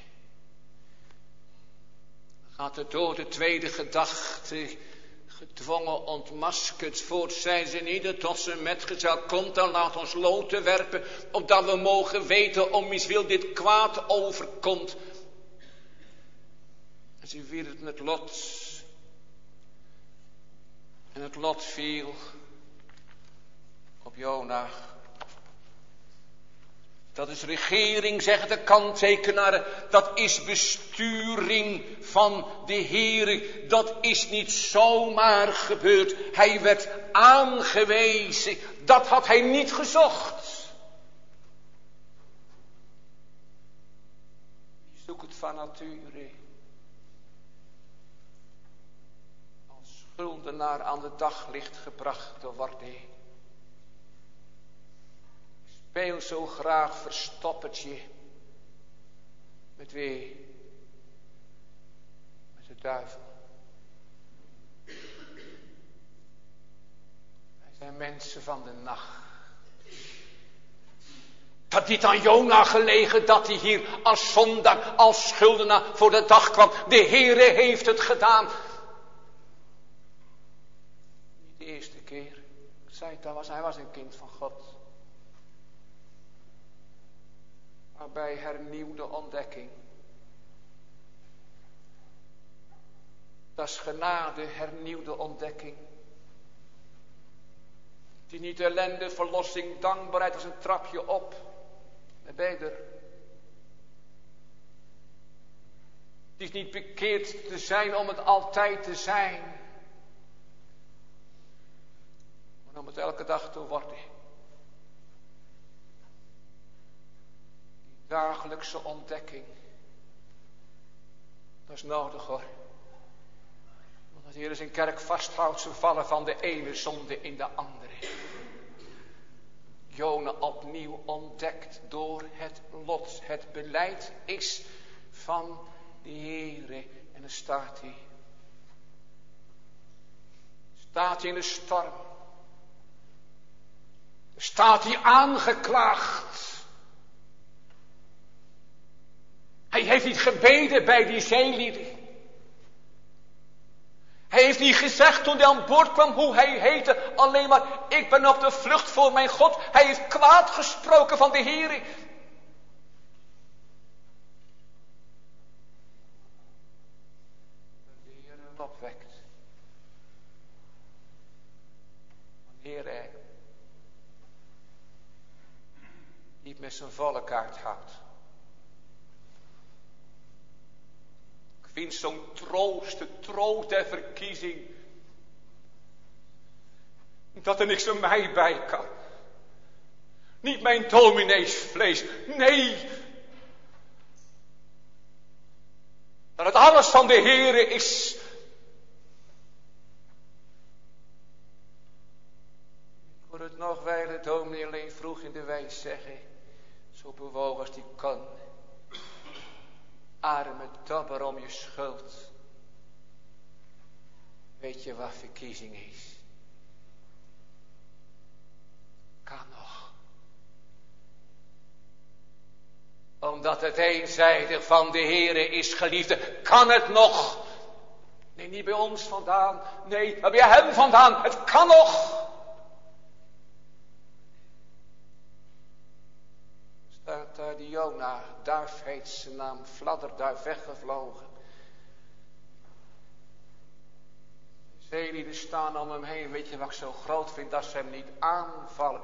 Gaat de dode tweede gedachte, gedwongen ontmaskerd, voort zijn ze niet tot zijn metgezel komt, dan laat ons loten werpen, opdat we mogen weten om wie wil dit kwaad overkomt. En ze wierden het lot. En het lot viel op Jona. Dat is regering, zeggen de kanttekenaren. Dat is besturing van de Heere. Dat is niet zomaar gebeurd. Hij werd aangewezen. Dat had hij niet gezocht. Je zoekt het van nature. Als schuldenaar aan de daglicht gebracht te worden. Speel zo graag verstoppertje. Met wie? Met de duivel. Wij zijn mensen van de nacht. Dat niet aan Jona gelegen dat hij hier als zondaar, als schuldenaar voor de dag kwam. De Heere heeft het gedaan. Niet de eerste keer. Ik zei het al, was, hij was een kind van God. Maar bij hernieuwde ontdekking. Dat is genade, hernieuwde ontdekking. Die niet ellende, verlossing, dankbaarheid als een trapje op. Dan ben je er. Het is niet bekeerd te zijn om het altijd te zijn. Maar om het elke dag te worden. Die dagelijkse ontdekking. Dat is nodig hoor. Want als de Heer zijn kerk vasthoudt, ze vallen van de ene zonde in de andere. Jona opnieuw ontdekt door het lot. Het beleid is van de Heere. En dan staat hij. Staat hij in de storm. Staat hij aangeklaagd. Hij heeft niet gebeden bij die zeelieden. Hij heeft niet gezegd toen hij aan boord kwam hoe hij heette. Alleen maar, ik ben op de vlucht voor mijn God. Hij heeft kwaad gesproken van de Heer. De Heer hem opwekt. Wanneer hij niet met zijn volk uithoudt. Ik vind zo'n troost, de troost der verkiezing. Dat er niks aan mij bij kan. Niet mijn domineesvlees. Nee. Dat het alles van de Heere is. Ik hoor het nog wijlen dominee alleen vroeg in de wijs zeggen. Zo bewogen als die kan. Arme dobber om je schuld. Weet je wat verkiezing is? Kan nog. Omdat het eenzijdig van de Heere is, geliefde, kan het nog. Nee, niet bij ons vandaan. Nee, maar bij hem vandaan. Het kan nog. Staat daar die Jona, duif heet zijn naam, fladderduif weggevlogen. De zeelieden staan om hem heen. Weet je wat ik zo groot vind? Dat ze hem niet aanvallen.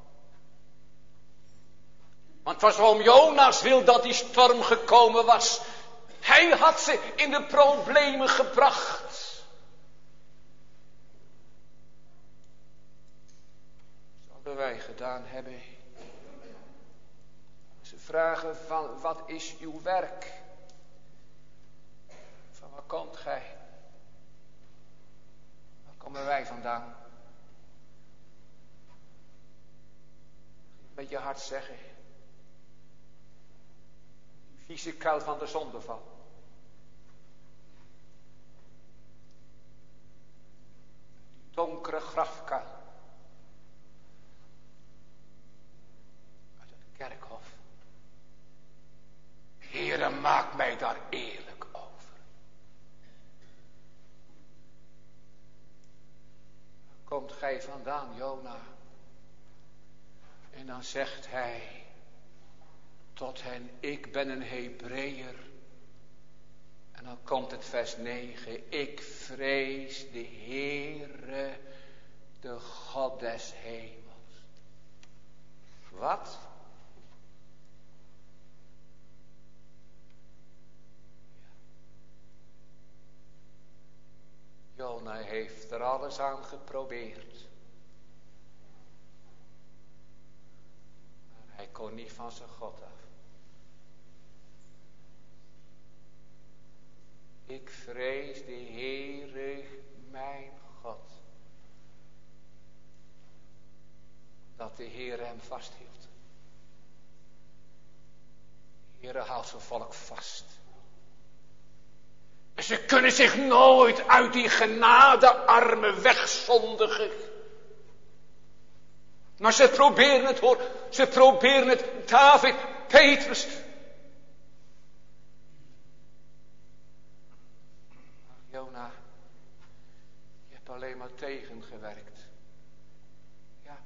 Want het was om Jona's wil dat die storm gekomen was. Hij had ze in de problemen gebracht. Zouden wij gedaan hebben. Ze vragen van, wat is uw werk? Van waar komt gij? Waar komen wij vandaan? Met je hart zeggen. Die vieze kuil van de zondeval. Die donkere grafkuil. Uit het kerkhof. Heere, maak mij daar eerlijk over. Waar komt gij vandaan, Jona? En dan zegt hij tot hen, ik ben een Hebreeër. En dan komt het vers negen, ik vrees de Heere, de God des hemels. Wat? Jona heeft er alles aan geprobeerd. Maar hij kon niet van zijn God af. Ik vrees de Heere mijn God. Dat de Heere hem vasthield. De Heere houdt zijn volk vast. En ze kunnen zich nooit uit die genadearmen wegzondigen. Maar ze proberen het hoor. Ze proberen het. David, Petrus. Ach, Jona. Je hebt alleen maar tegengewerkt. Ja.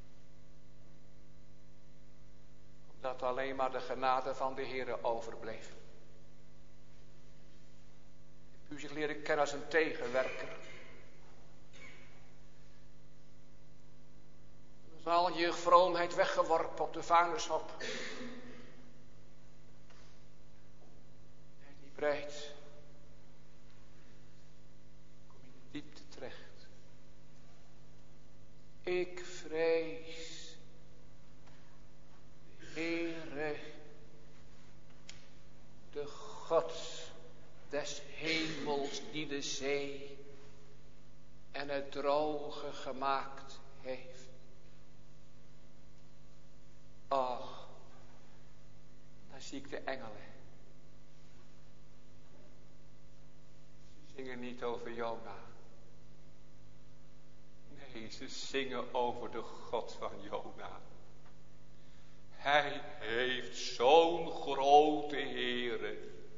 Omdat alleen maar de genade van de Heere overbleef. U zich leren kennen als een tegenwerker. Dan is al je vroomheid weggeworpen op de vuilnishop. Hij is niet breed. Kom in de diepte terecht. Ik vrees de Heere, de God des hemels die de zee en het droge gemaakt heeft. Och, daar zie ik de engelen. Ze zingen niet over Jona. Nee, ze zingen over de God van Jona. Hij heeft zo'n grote Heere.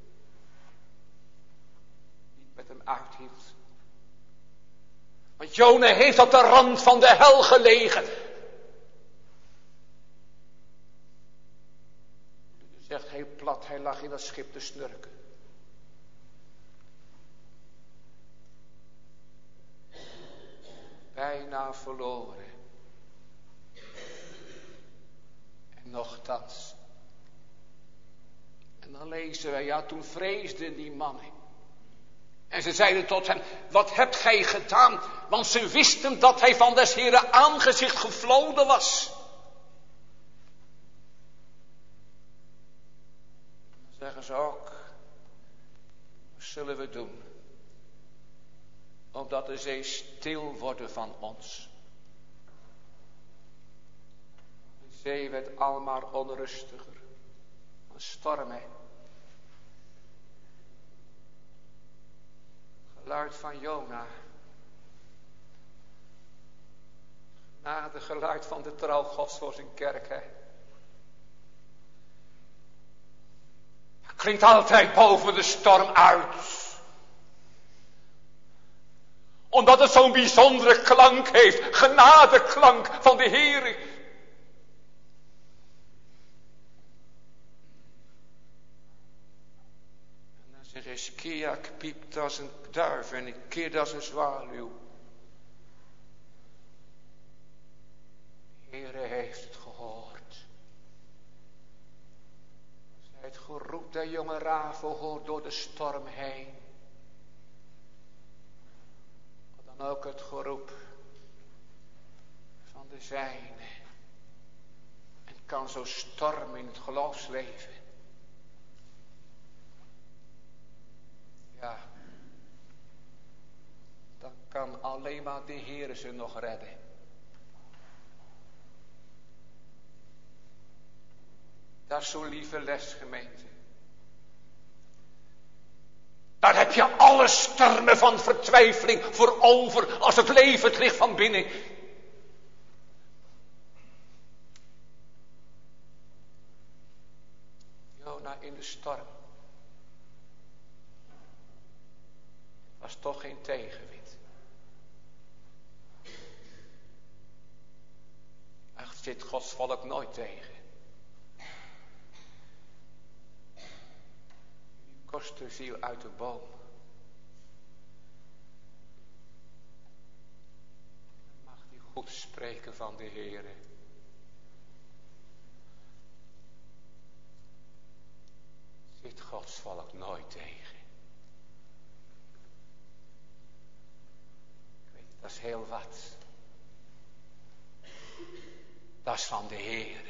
Met hem uithield. Want Jona heeft op de rand van de hel gelegen. U zegt heel plat, hij lag in dat schip te snurken. Bijna verloren. En nochtans. En dan lezen wij, ja, toen vreesden die mannen. En ze zeiden tot hem, wat hebt gij gedaan? Want ze wisten dat hij van des Heeren aangezicht gevloden was. Dan zeggen ze ook, wat zullen we doen? Omdat de zee stil worden van ons. De zee werd almaar onrustiger. Een storm, hè. Geluid van Jona. Na de geluid van de trouw Gods voor zijn kerk. Hè. Klinkt altijd boven de storm uit. Omdat het zo'n bijzondere klank heeft. Genadeklank van de Heer. En dan zegt Hiskia, ik piept als een duif en ik keer als een zwaluw. De Heere heeft het gehoord. Zij het geroep der jonge raven hoort door de storm heen. Maar dan ook het geroep van de zijne. En kan zo stormen in het geloofsleven. Ja, dan kan alleen maar de Heere ze nog redden. Dat is zo'n lieve les, gemeente. Daar heb je alle stormen van vertwijfeling voor over als het leven het ligt van binnen. Jona in de storm. Was toch geen tegenwind. Ach, zit Gods volk nooit tegen. Kost de ziel uit de boom. Mag die goed spreken van de Heere. Zit Gods volk nooit tegen. Ik weet, dat is heel wat. Dat is van de Heere.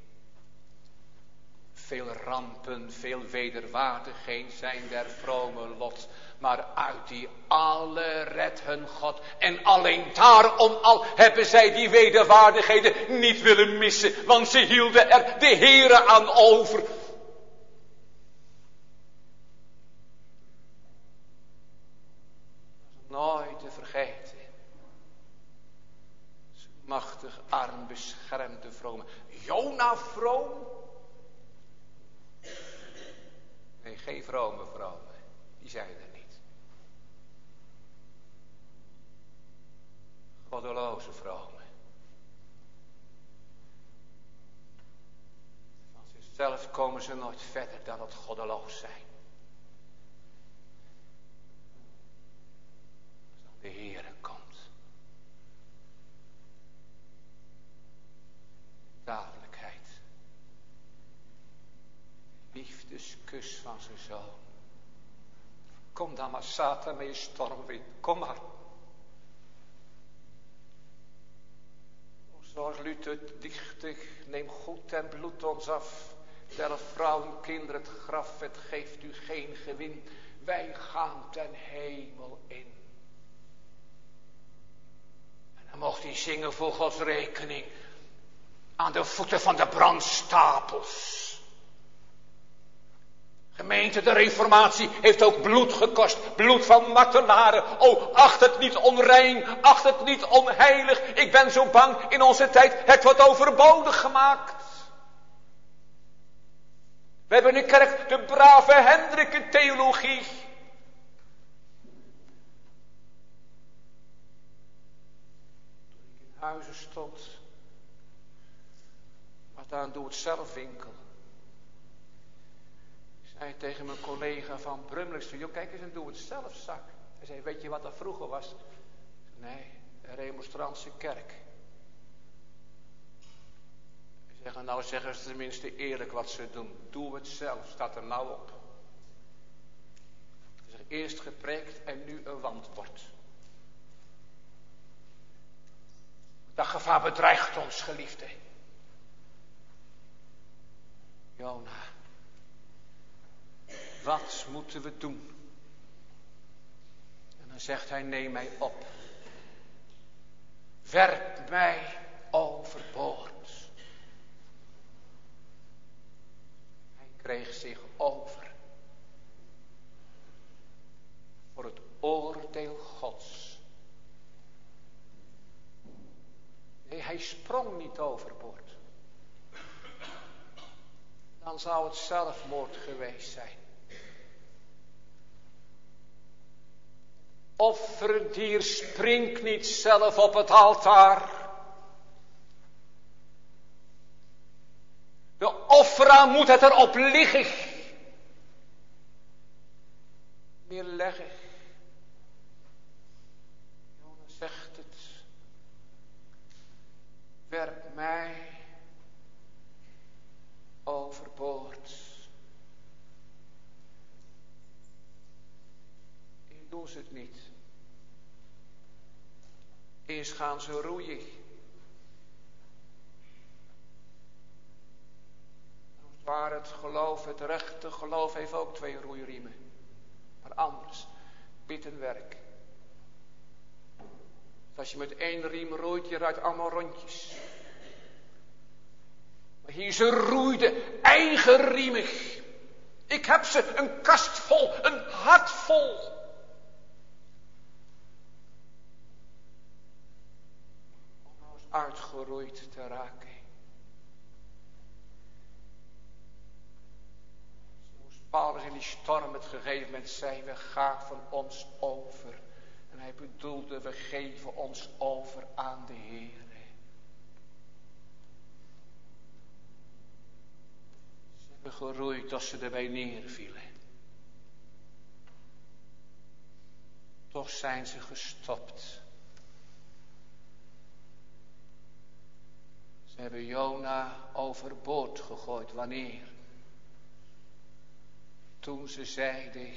Veel rampen, veel wederwaardigheden zijn der vrome lot. Maar uit die alle redt hun God. En alleen daarom al hebben zij die wederwaardigheden niet willen missen. Want ze hielden er de Heere aan over. Nooit te vergeten. machtig, arm, beschermde, vrome. Jona vroom? Nee, geen vrome vrome. Die zijn er niet. Goddeloze vrome. Van zichzelf komen ze nooit verder dan het goddeloos zijn. Als dan de Heere komt. Dadelijkheid. Liefdeskus van zijn zoon. Kom dan maar, Satan, met je stormwind. Kom maar. Zoals Luther dichtte, neem goed en bloed ons af. Delf vrouwen, kinderen, het graf, het geeft u geen gewin. Wij gaan ten hemel in. En dan mocht hij zingen voor Gods rekening. Aan de voeten van de brandstapels. Gemeente, de reformatie heeft ook bloed gekost. Bloed van martelaren. O, acht het niet onrein. Acht het niet onheilig. Ik ben zo bang in onze tijd. Het wordt overbodig gemaakt. We hebben in de kerk de brave Hendrikken theologie. Toen ik in Huizen stond. Wat aan doe het zelf winkel. Hij tegen mijn collega van Brumlux, joh, kijk eens en doe het zelf zak. Hij zei, weet je wat dat vroeger was? Nee, de Remonstrantse kerk. Hij zegt, nou zeggen ze tenminste eerlijk wat ze doen. Doe het zelf, staat er nou op. Hij zegt, eerst gepreekt en nu een wandbord. Dat gevaar bedreigt ons, geliefde. Jona. Wat moeten we doen? En dan zegt hij, neem mij op. Werp mij overboord. Hij kreeg zich over. Voor het oordeel Gods. Nee, hij sprong niet overboord. Dan zou het zelfmoord geweest zijn. Offerdier springt niet zelf op het altaar. De offeraar moet het erop liggen. Neerleggig. Jona zegt het. Werp mij overboord. Ik doe ze het niet. Eerst gaan ze roeien. Waar het geloof, het rechte geloof heeft ook twee roeiriemen. Maar anders, bittenwerk. Als je met één riem roeit, je ruit allemaal rondjes. Maar hier, ze roeiden eigenriemig. Ik heb ze een kast vol, een hart vol. Uitgeroeid te raken. Zoals Paulus in die storm het gegeven moment zei, we gaven ons over. En hij bedoelde, we geven ons over aan de Heer. Ze hebben geroeid tot ze erbij neervielen. Toch zijn ze gestopt. Ze hebben Jona overboord gegooid. Wanneer? Toen ze zeiden,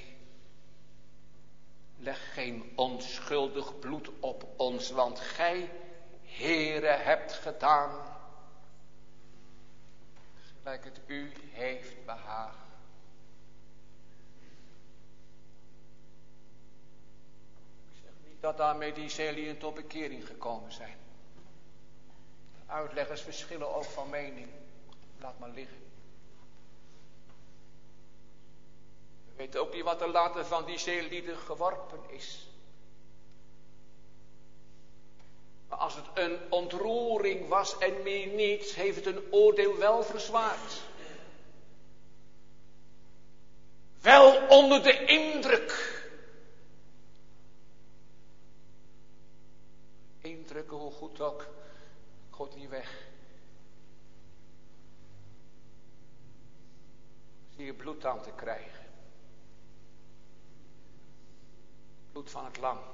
leg geen onschuldig bloed op ons, want gij, Heere, hebt gedaan gelijk het u heeft behaagd. Ik zeg niet dat daarmee die Israëlieten tot bekering gekomen zijn. Uitleggers verschillen ook van mening. Laat maar liggen. We weten ook niet wat er later van die zeelieden geworpen is. Maar als het een ontroering was en meer niets, heeft het een oordeel wel verzwaard. Wel onder de indruk. Indrukken, hoe goed ook, God niet weg. Zie je bloed aan te krijgen. Bloed van het lam.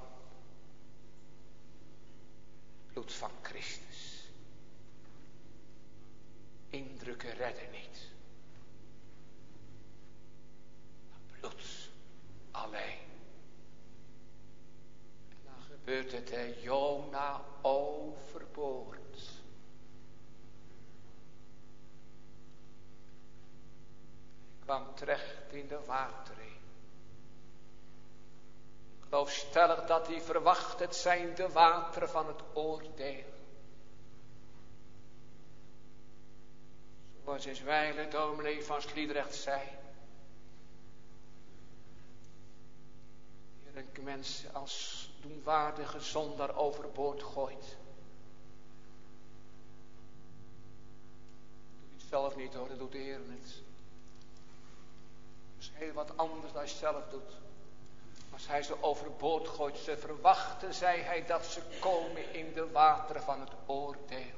Bloed van Christus. Indrukken redden niet. Bloed alleen. En dan gebeurt het, hè, Jona overboord. Hij kwam terecht in de wateren. Ik geloof stellig dat hij verwacht, het zijn de wateren van het oordeel. Zoals Iswijlen dominee van Sliedrecht zei. Heer, een mens als doenwaardige zondaar overboord gooit. Doe je het zelf niet hoor, dat doet de Heer het. Dat is heel wat anders dan je zelf doet. Als hij ze overboord gooit, ze verwachten, zei hij, dat ze komen in de wateren van het oordeel.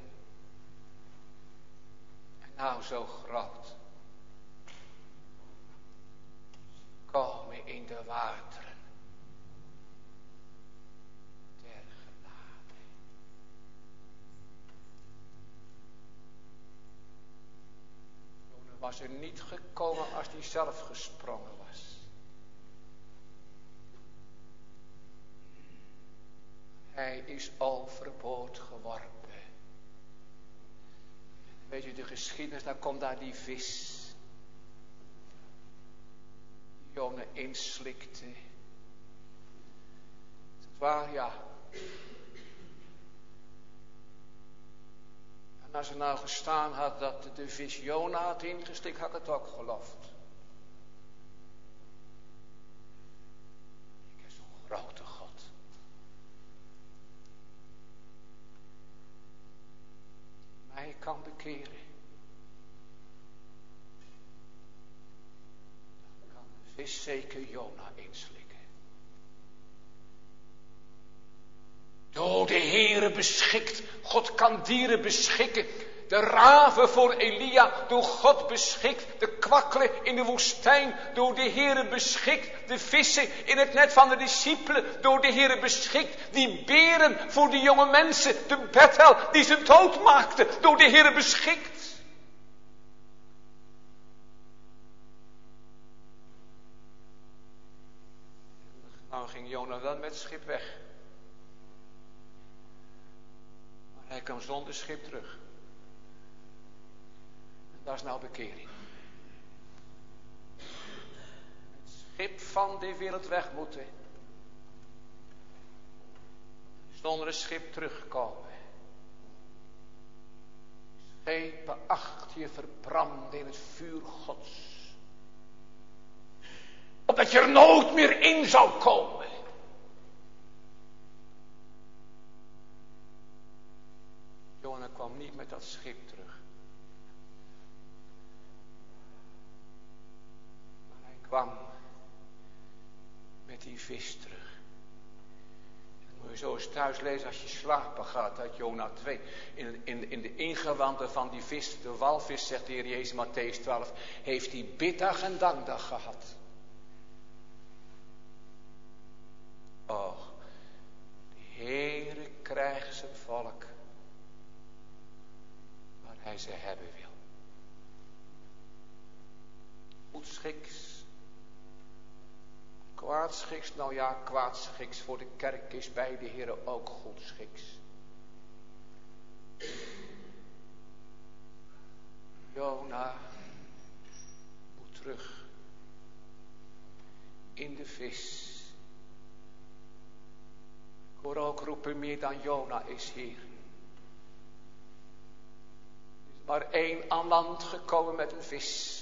En nou zo groot. Ze komen in de wateren der genade. Jona was er niet gekomen als hij zelf gesprongen was. Hij is overboord geworpen. Weet je de geschiedenis, dan komt daar die vis. Die Jona inslikte. Het was ja. En als er nou gestaan had dat de vis Jona had ingeslikt, had ik het ook geloofd. Ik heb zo'n grote God. Hij kan bekeren. Dan kan de vis zeker Jona inslikken. Door de Heere beschikt. God kan dieren beschikken. De raven voor Elia, door God beschikt. De kwakkelen in de woestijn, door de Heere beschikt. De vissen in het net van de discipelen, door de Heere beschikt. Die beren voor de jonge mensen, de Bethel die ze dood maakte, door de Heere beschikt. Nou ging Jona wel met het schip weg. Maar hij kwam zonder schip terug. Dat is nou bekering. Het schip van de wereld weg moeten. Zonder een schip terugkomen. Schepen achter je verbranden in het vuur Gods. Opdat je er nooit meer in zou komen. Jona kwam niet met dat schip terug. Kwam met die vis terug. Dat moet je zo eens thuis lezen als je slapen gaat uit Jona twee. In, in, in de ingewanden van die vis, de walvis, zegt de Heer Jezus Matthäus twaalf, heeft hij biddag en dankdag gehad. Och, de Heere krijgt zijn volk waar hij ze hebben wil. Goedschiks. Kwaadschiks, nou ja, kwaadschiks voor de kerk is bij de Heer ook goedschiks. Jona moet terug in de vis. Ik hoor ook roepen, meer dan Jona is hier. Er is maar één aan land gekomen met een vis.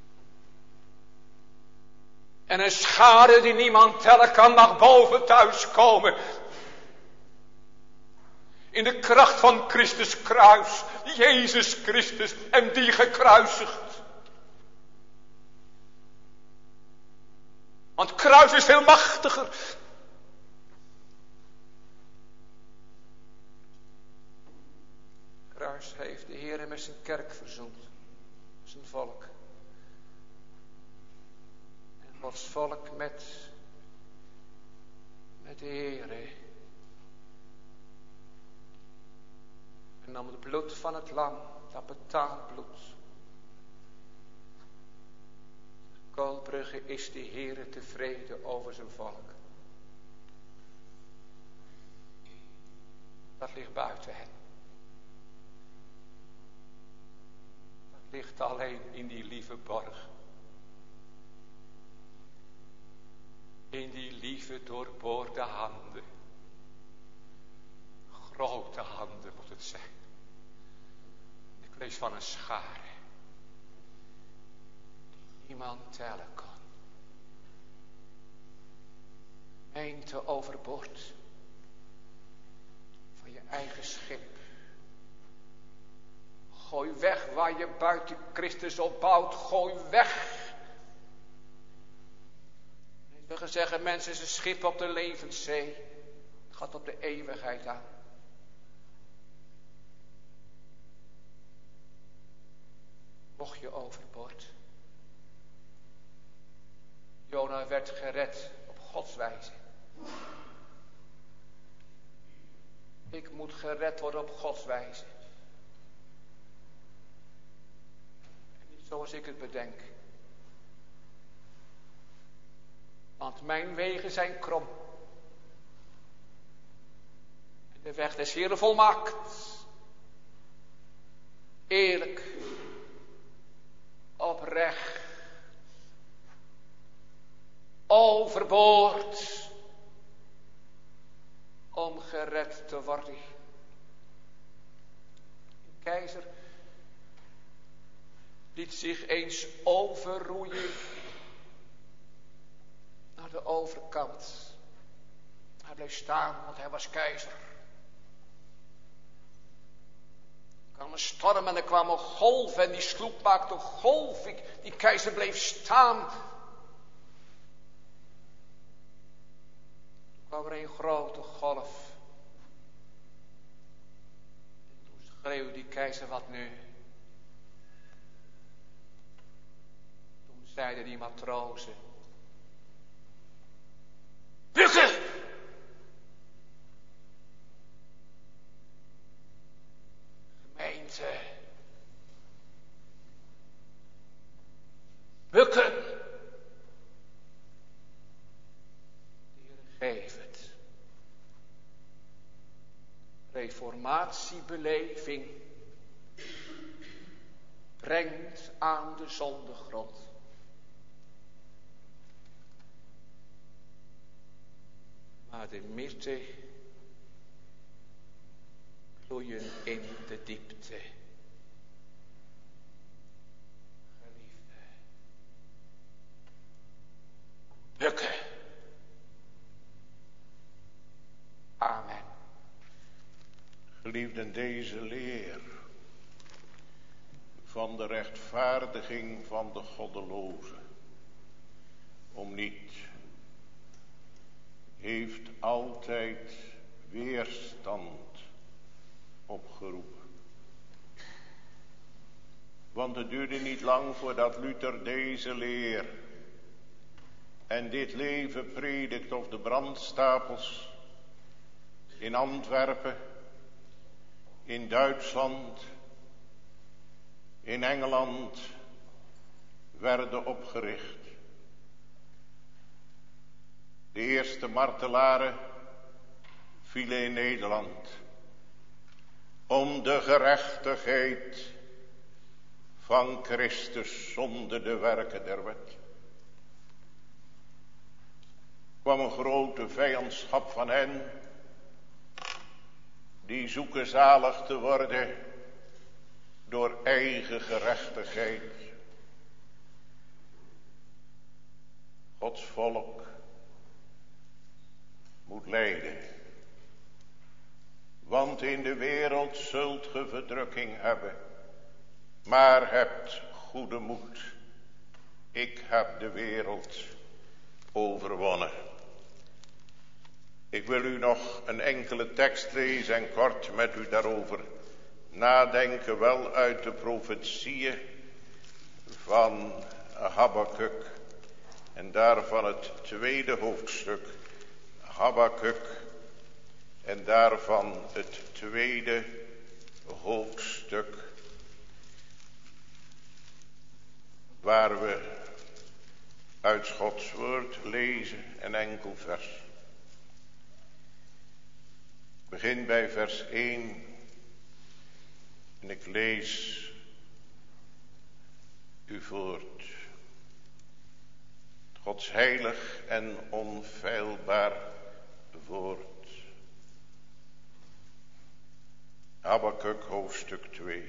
En een schade die niemand tellen kan, mag boven thuis komen. In de kracht van Christus kruis. Jezus Christus en die gekruisigd. Want kruis is veel machtiger. Kruis heeft de Heer met zijn kerk verzoend. Zijn volk. En Gods volk met, met de Heer. En nam het bloed van het lam, dat betaalbloed. Koolbrugge is de Heere tevreden over zijn volk. Dat ligt buiten hen. Dat ligt alleen in die lieve borg. In die lieve doorboorde handen. Grote handen moet het zijn. Ik lees van een schare. Niemand tellen kon. Meente overboord van je eigen schip. Gooi weg waar je buiten Christus opbouwt. Gooi weg. We gaan zeggen, mensen, is een schip op de levenszee. Het gaat op de eeuwigheid aan. Mocht je overboord. Jona werd gered op Gods wijze. Ik moet gered worden op Gods wijze. En niet zoals ik het bedenk. Want mijn wegen zijn krom. En de weg des Heeren volmaakt. Eerlijk. Oprecht. Overboord. Om gered te worden. De keizer liet zich eens overroeien naar de overkant. Hij bleef staan, want hij was keizer. Er kwam een storm en er kwam een golf en die sloep maakte een golf. Die keizer bleef staan. Toen kwam er een grote golf. En toen schreeuwde die keizer, wat nu? Toen zeiden die matrozen, bukken! Gemeente. Bukken. Heer, geef het. Reformatiebeleving brengt aan de zondegrond. Maar de mirten gloeien in de diepte. Geliefde. Bukken. Amen. Geliefden, deze leer van de rechtvaardiging van de goddeloze, om niet, heeft altijd weerstand opgeroepen. Want het duurde niet lang voordat Luther deze leer en dit leven predikt op de brandstapels in Antwerpen, in Duitsland, in Engeland werden opgericht. De eerste martelaren vielen in Nederland om de gerechtigheid van Christus zonder de werken der wet. Kwam een grote vijandschap van hen die zoeken zalig te worden door eigen gerechtigheid. Gods volk moet lijden. Want in de wereld zult ge verdrukking hebben, maar hebt goede moed. Ik heb de wereld overwonnen. Ik wil u nog een enkele tekst lezen en kort met u daarover nadenken, wel uit de profetieën van Habakuk en daarvan het tweede hoofdstuk, Habakuk, en daarvan het tweede hoofdstuk, waar we uit Gods woord lezen een enkel vers. Begin bij vers één en ik lees u voort. Gods heilig en onfeilbaar woord. Habakuk hoofdstuk twee.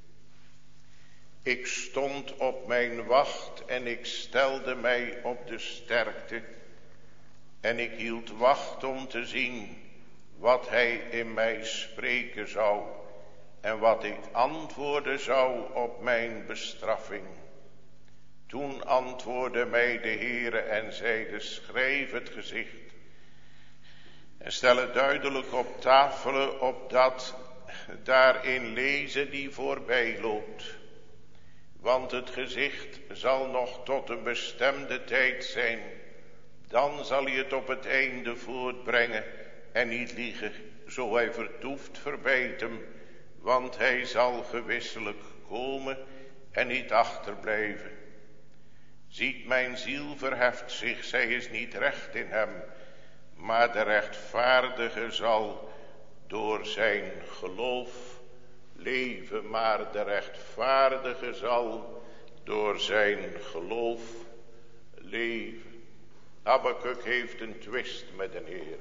Ik stond op mijn wacht en ik stelde mij op de sterkte. En ik hield wacht om te zien wat hij in mij spreken zou. En wat ik antwoorden zou op mijn bestraffing. Toen antwoordde mij de Heere en zeide, schrijf het gezicht. En stel het duidelijk op tafelen, opdat daarin lezen die voorbij loopt. Want het gezicht zal nog tot een bestemde tijd zijn. Dan zal hij het op het einde voortbrengen en niet liegen. Zo hij vertoeft, verbijt hem. Want hij zal gewisselijk komen en niet achterblijven. Ziet, mijn ziel verheft zich, zij is niet recht in hem. Maar de rechtvaardige zal door zijn geloof leven. Maar de rechtvaardige zal door zijn geloof leven. Habakuk heeft een twist met de Heer.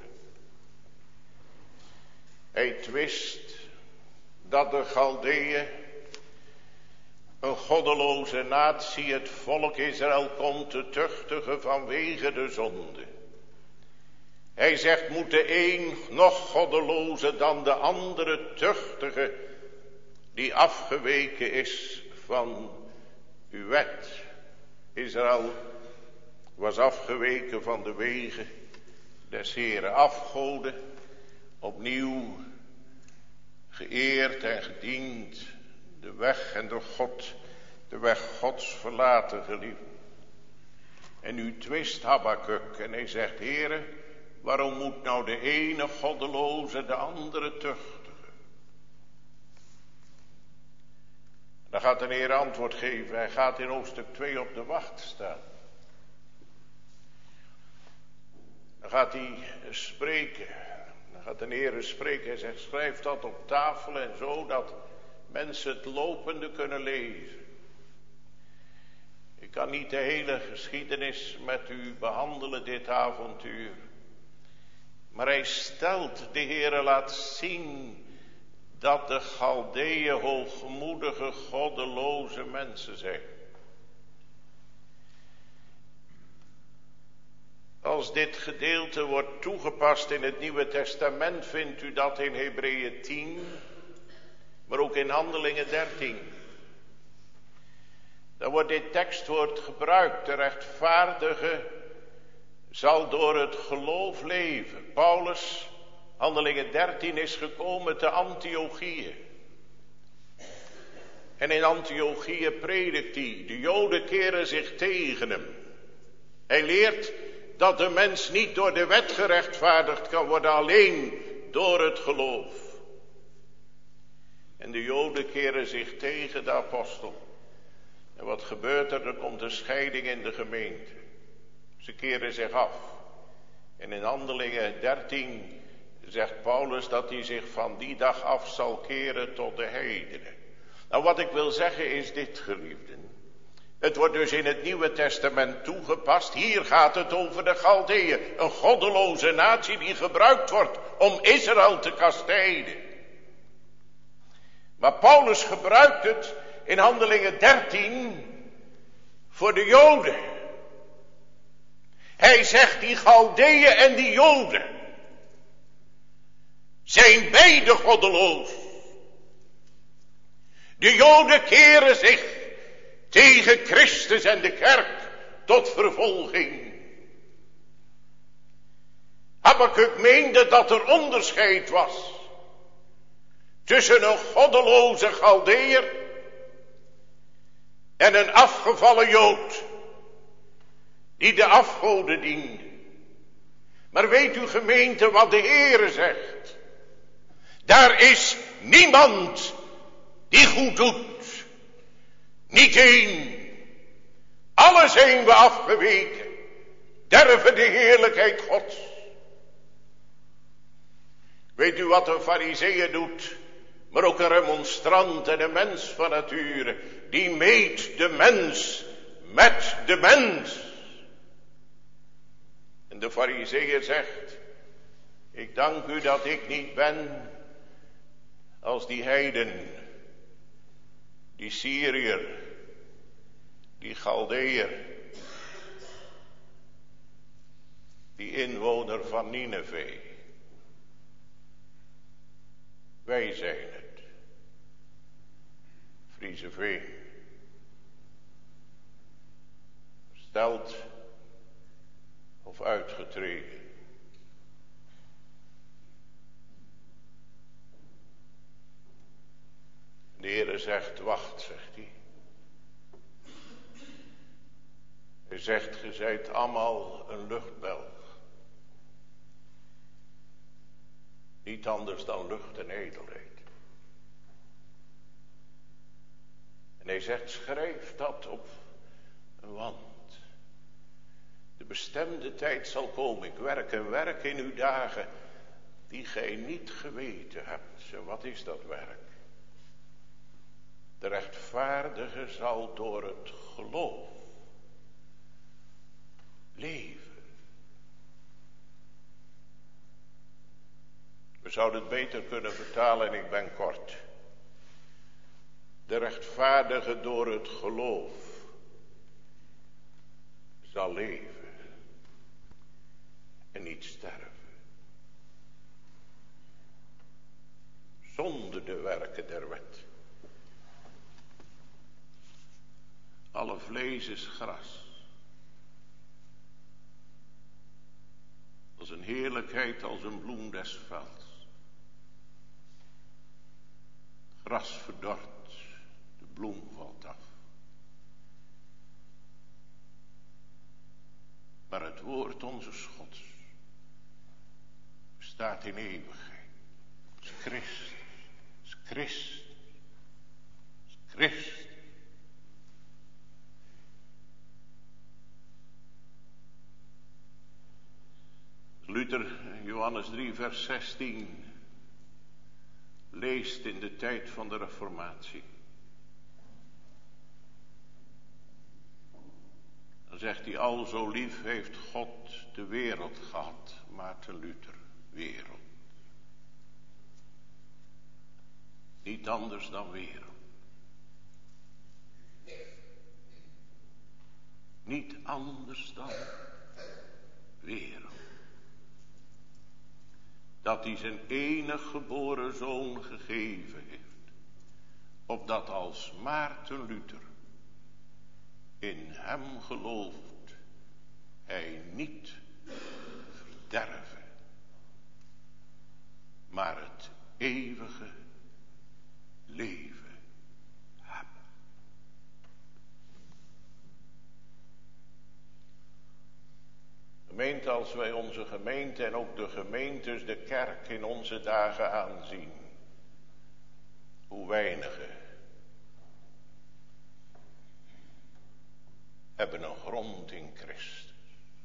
Hij twist dat de Galdeeën, een goddeloze natie, het volk Israël komt te tuchtigen vanwege de zonde. Hij zegt, moet de een nog goddeloze dan de andere tuchtige, die afgeweken is van uw wet. Israël was afgeweken van de wegen des Heeren, afgoden, opnieuw geëerd en gediend, de weg en door God, de weg Gods verlaten, geliefd. En nu twist Habakuk en hij zegt, Heere, waarom moet nou de ene goddeloze de andere tuchtige? Dan gaat de Heer antwoord geven. Hij gaat in hoofdstuk twee op de wacht staan. Dan gaat hij spreken. Dan gaat de Heer spreken. Hij zegt, schrijf dat op tafel en zo dat mensen het lopende kunnen lezen. Ik kan niet de hele geschiedenis met u behandelen, dit avontuur. Maar hij stelt, de Heere laat zien dat de Galdeeën hoogmoedige, goddeloze mensen zijn. Als dit gedeelte wordt toegepast in het Nieuwe Testament, vindt u dat in Hebreeën tien, maar ook in Handelingen dertien. Dan wordt dit tekstwoord gebruikt, de rechtvaardige zal door het geloof leven. Paulus, Handelingen dertien, is gekomen te Antiochië. En in Antiochië predikt hij. De Joden keren zich tegen hem. Hij leert dat de mens niet door de wet gerechtvaardigd kan worden, alleen door het geloof. En de Joden keren zich tegen de apostel. En wat gebeurt er? Er komt een scheiding in de gemeente. Ze keren zich af. En in Handelingen dertien zegt Paulus dat hij zich van die dag af zal keren tot de heidenen. Nou, wat ik wil zeggen is dit, geliefden. Het wordt dus in het Nieuwe Testament toegepast. Hier gaat het over de Galdeeën. Een goddeloze natie die gebruikt wordt om Israël te kastijden. Maar Paulus gebruikt het in Handelingen dertien voor de Joden. Hij zegt die Galdeeën en die Joden zijn beide goddeloos. De Joden keren zich tegen Christus en de kerk tot vervolging. Habakuk meende dat er onderscheid was tussen een goddeloze Galdeër en een afgevallen Jood die de afgoden diende. Maar weet u gemeente wat de Heere zegt? Daar is niemand die goed doet. Niet één. Alle zijn we afgeweken. Derven de heerlijkheid Gods. Weet u wat een Farizeeër doet? Maar ook een remonstrant en een mens van nature. Die meet de mens met de mens. En de Farizeeër zegt: ik dank u dat ik niet ben als die heiden, die Syriër, die Galdeër, die inwoner van Nineve. Wij zijn het. Frieseveen. Versteld of uitgetreden. De Heere zegt: wacht, zegt hij. Hij zegt: ge zijt allemaal een luchtbelg. Niet anders dan lucht en edelheid. En hij zegt: schrijf dat op een wand. De bestemde tijd zal komen. Ik werk en werk in uw dagen die gij niet geweten hebt. Zo, wat is dat werk? De rechtvaardige zal door het geloof leven. We zouden het beter kunnen vertalen en ik ben kort. De rechtvaardige door het geloof zal leven en niet sterven. Zonder de werken der wet. Alle vlees is gras. Als een heerlijkheid, als een bloem des velds. Gras verdort, de bloem valt af. Maar het woord onze Gods bestaat in eeuwigheid. Het is Christus, het is Christus, het is Christus. Luther, Johannes drie vers zestien, leest in de tijd van de Reformatie. Dan zegt hij: al zo lief heeft God de wereld gehad. Maarten Luther, wereld. Niet anders dan wereld. Niet anders dan wereld. Dat hij zijn enig geboren zoon gegeven heeft. Opdat als Maarten Luther in hem gelooft, hij niet verderven, maar het eeuwige leven hebben. Gemeente, als wij onze gemeente en ook de gemeentes, de kerk in onze dagen aanzien, hoe weinigen hebben een grond in Christus.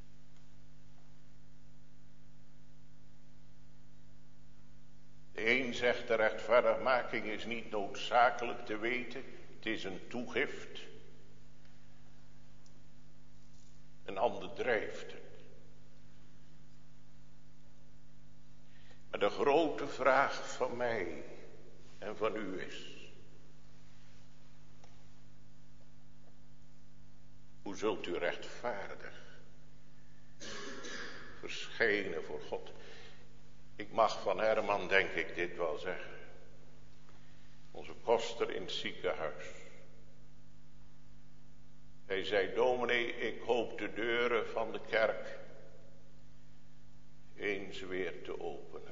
De een zegt: de rechtvaardigmaking is niet noodzakelijk te weten, het is een toegift. Een ander drijft het. Maar de grote vraag van mij en van u is: hoe zult u rechtvaardig verschijnen voor God? Ik mag van Herman, denk ik, dit wel zeggen. Onze koster in het ziekenhuis. Hij zei, dominee, ik hoop de deuren van de kerk eens weer te openen.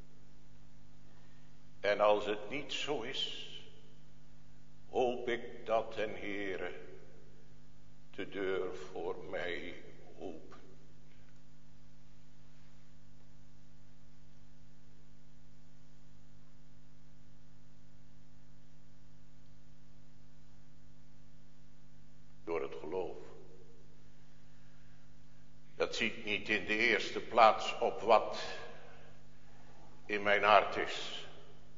En als het niet zo is, hoop ik dat ten Heere de deur voor mij opent. Door het geloof. Dat ziet niet in de eerste plaats op wat in mijn hart is.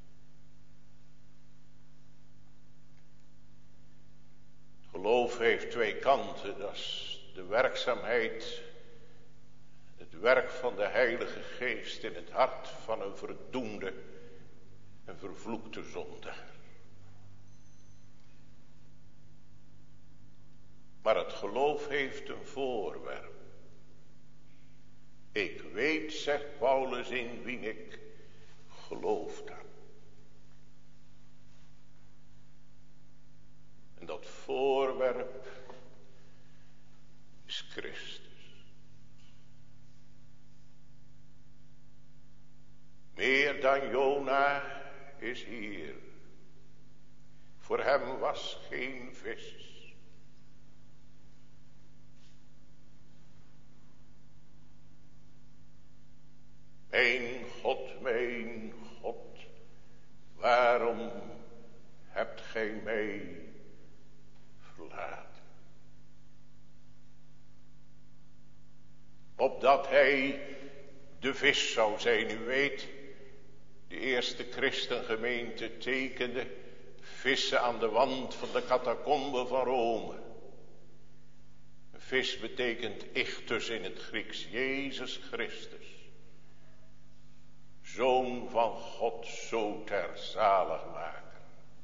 Het geloof heeft twee kanten. Dat is de werkzaamheid, het werk van de Heilige Geest in het hart van een verdoemde en vervloekte zondaar. Maar het geloof heeft een voorwerp. Ik weet, zegt Paulus, in wie ik geloofd heb. En dat voorwerp is Christus. Meer dan Jona is hier. Voor hem was geen vis. Mijn God, mijn God, waarom hebt gij mij verlaten? Opdat hij de vis zou zijn. U weet, de eerste christengemeente tekende vissen aan de wand van de catacomben van Rome. Een vis betekent ichthus in het Grieks, Jezus Christus. Zoon van God, zo ter zaligmaker.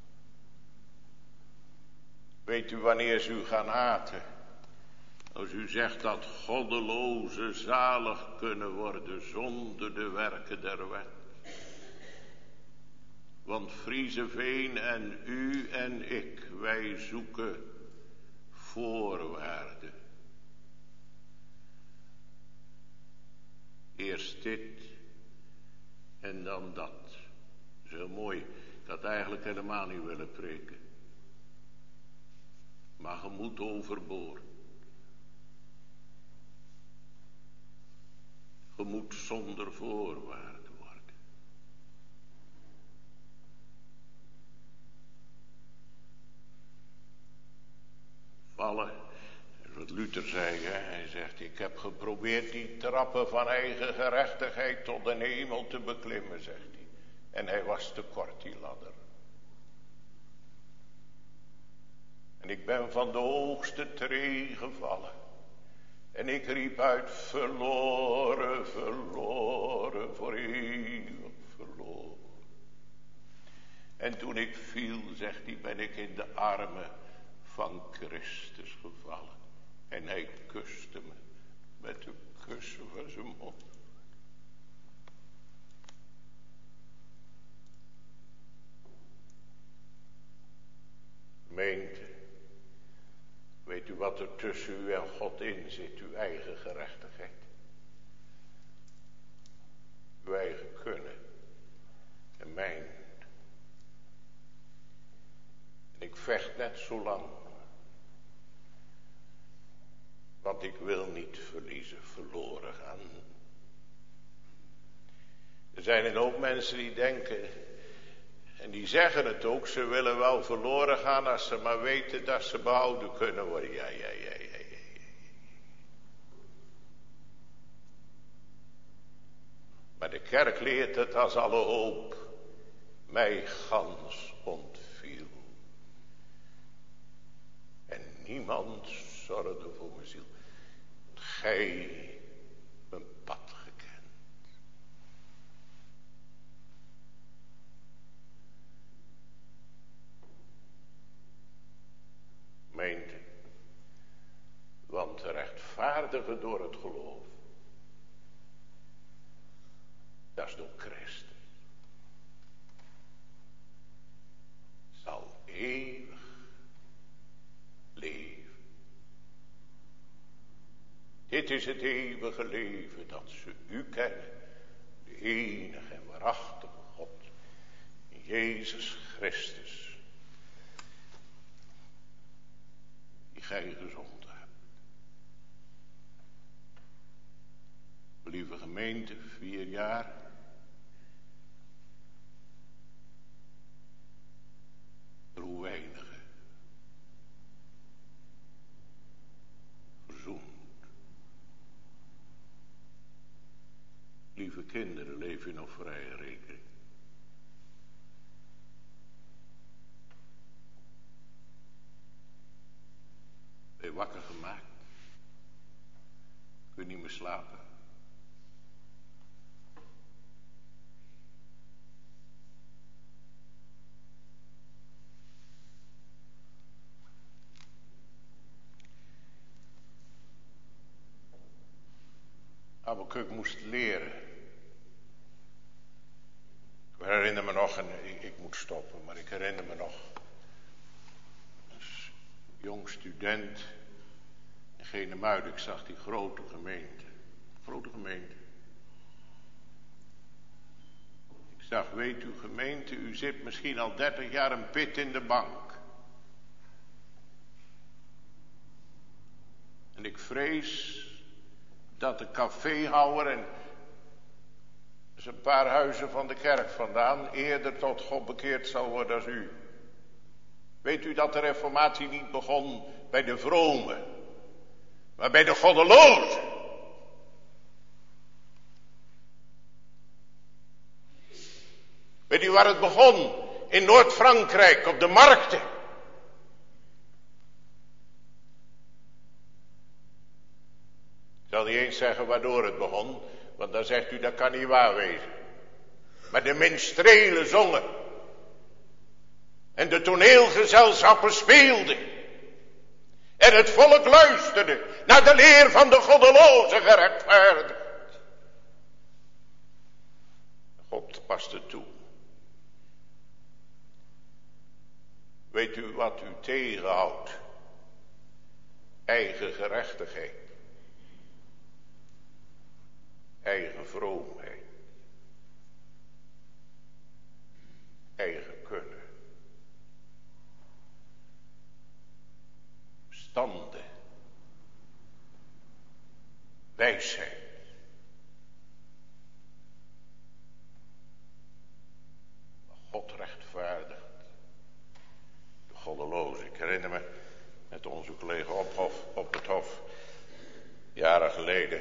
Weet u wanneer ze u gaan haten? Als u zegt dat goddelozen zalig kunnen worden zonder de werken der wet. Want Frieseveen en u en ik, wij zoeken voorwaarden. Eerst dit en dan dat. Dat is heel mooi. Ik had eigenlijk helemaal niet willen preken. Maar je moet overboord. Je moet zonder voorwaarden worden. Vallen. Dat is wat Luther zei. Hè? Hij zegt, ik heb geprobeerd die trappen van eigen gerechtigheid tot de hemel te beklimmen, zegt hij. En hij was te kort, die ladder. En ik ben van de hoogste tree gevallen. En ik riep uit, verloren, verloren, voor eeuwig verloren. En toen ik viel, zegt hij, ben ik in de armen van Christus gevallen. En hij kuste me met de kussen van zijn mond. Gemeente, weet u wat er tussen u en God in zit, uw eigen gerechtigheid. Uw eigen kunnen en mijn. En ik vecht net zo lang. Want ik wil niet verliezen, verloren gaan. Er zijn een hoop mensen die denken, en die zeggen het ook, ze willen wel verloren gaan als ze maar weten dat ze behouden kunnen worden. Ja, ja, ja, ja, ja. Maar de kerk leert het als alle hoop mij gans ontviel. En niemand zorgde voor mijn ziel. Gij mijn pad gekend. Meente, want de rechtvaardige door het geloof, dat is door Dit is het eeuwige leven, dat ze u kennen, de enige en waarachtige God, Jezus Christus, die gij gezonden hebt. Lieve gemeente, vier jaar. Hoe weinige. Verzoend. Lieve kinderen, leef je nog vrije rekening. Ben je wakker gemaakt? Kun je niet meer slapen? Habakuk moest leren. Ik herinner me nog, en ik, ik moet stoppen, maar ik herinner me nog. Als jong student in Genemuiden, ik zag die grote gemeente. Grote gemeente. Ik zag, weet u gemeente, u zit misschien al dertig jaar een pit in de bank. En ik vrees dat de caféhouwer en dus een paar huizen van de kerk vandaan eerder tot God bekeerd zal worden als u. Weet u dat de reformatie niet begon bij de vromen, maar bij de goddelozen? Weet u waar het begon? In Noord-Frankrijk, op de markten. Ik zal niet eens zeggen waardoor het begon, want dan zegt u dat kan niet waar wezen. Maar de minstrelen zongen. En de toneelgezelschappen speelden. En het volk luisterde naar de leer van de goddeloze gerechtvaardigd. God paste toe. Weet u wat u tegenhoudt? Eigen gerechtigheid. Eigen vroomheid. Eigen kunnen. Standen. Wijsheid. God rechtvaardigt de goddeloze. Ik herinner me met onze collega Ophof, op het Hof, jaren geleden.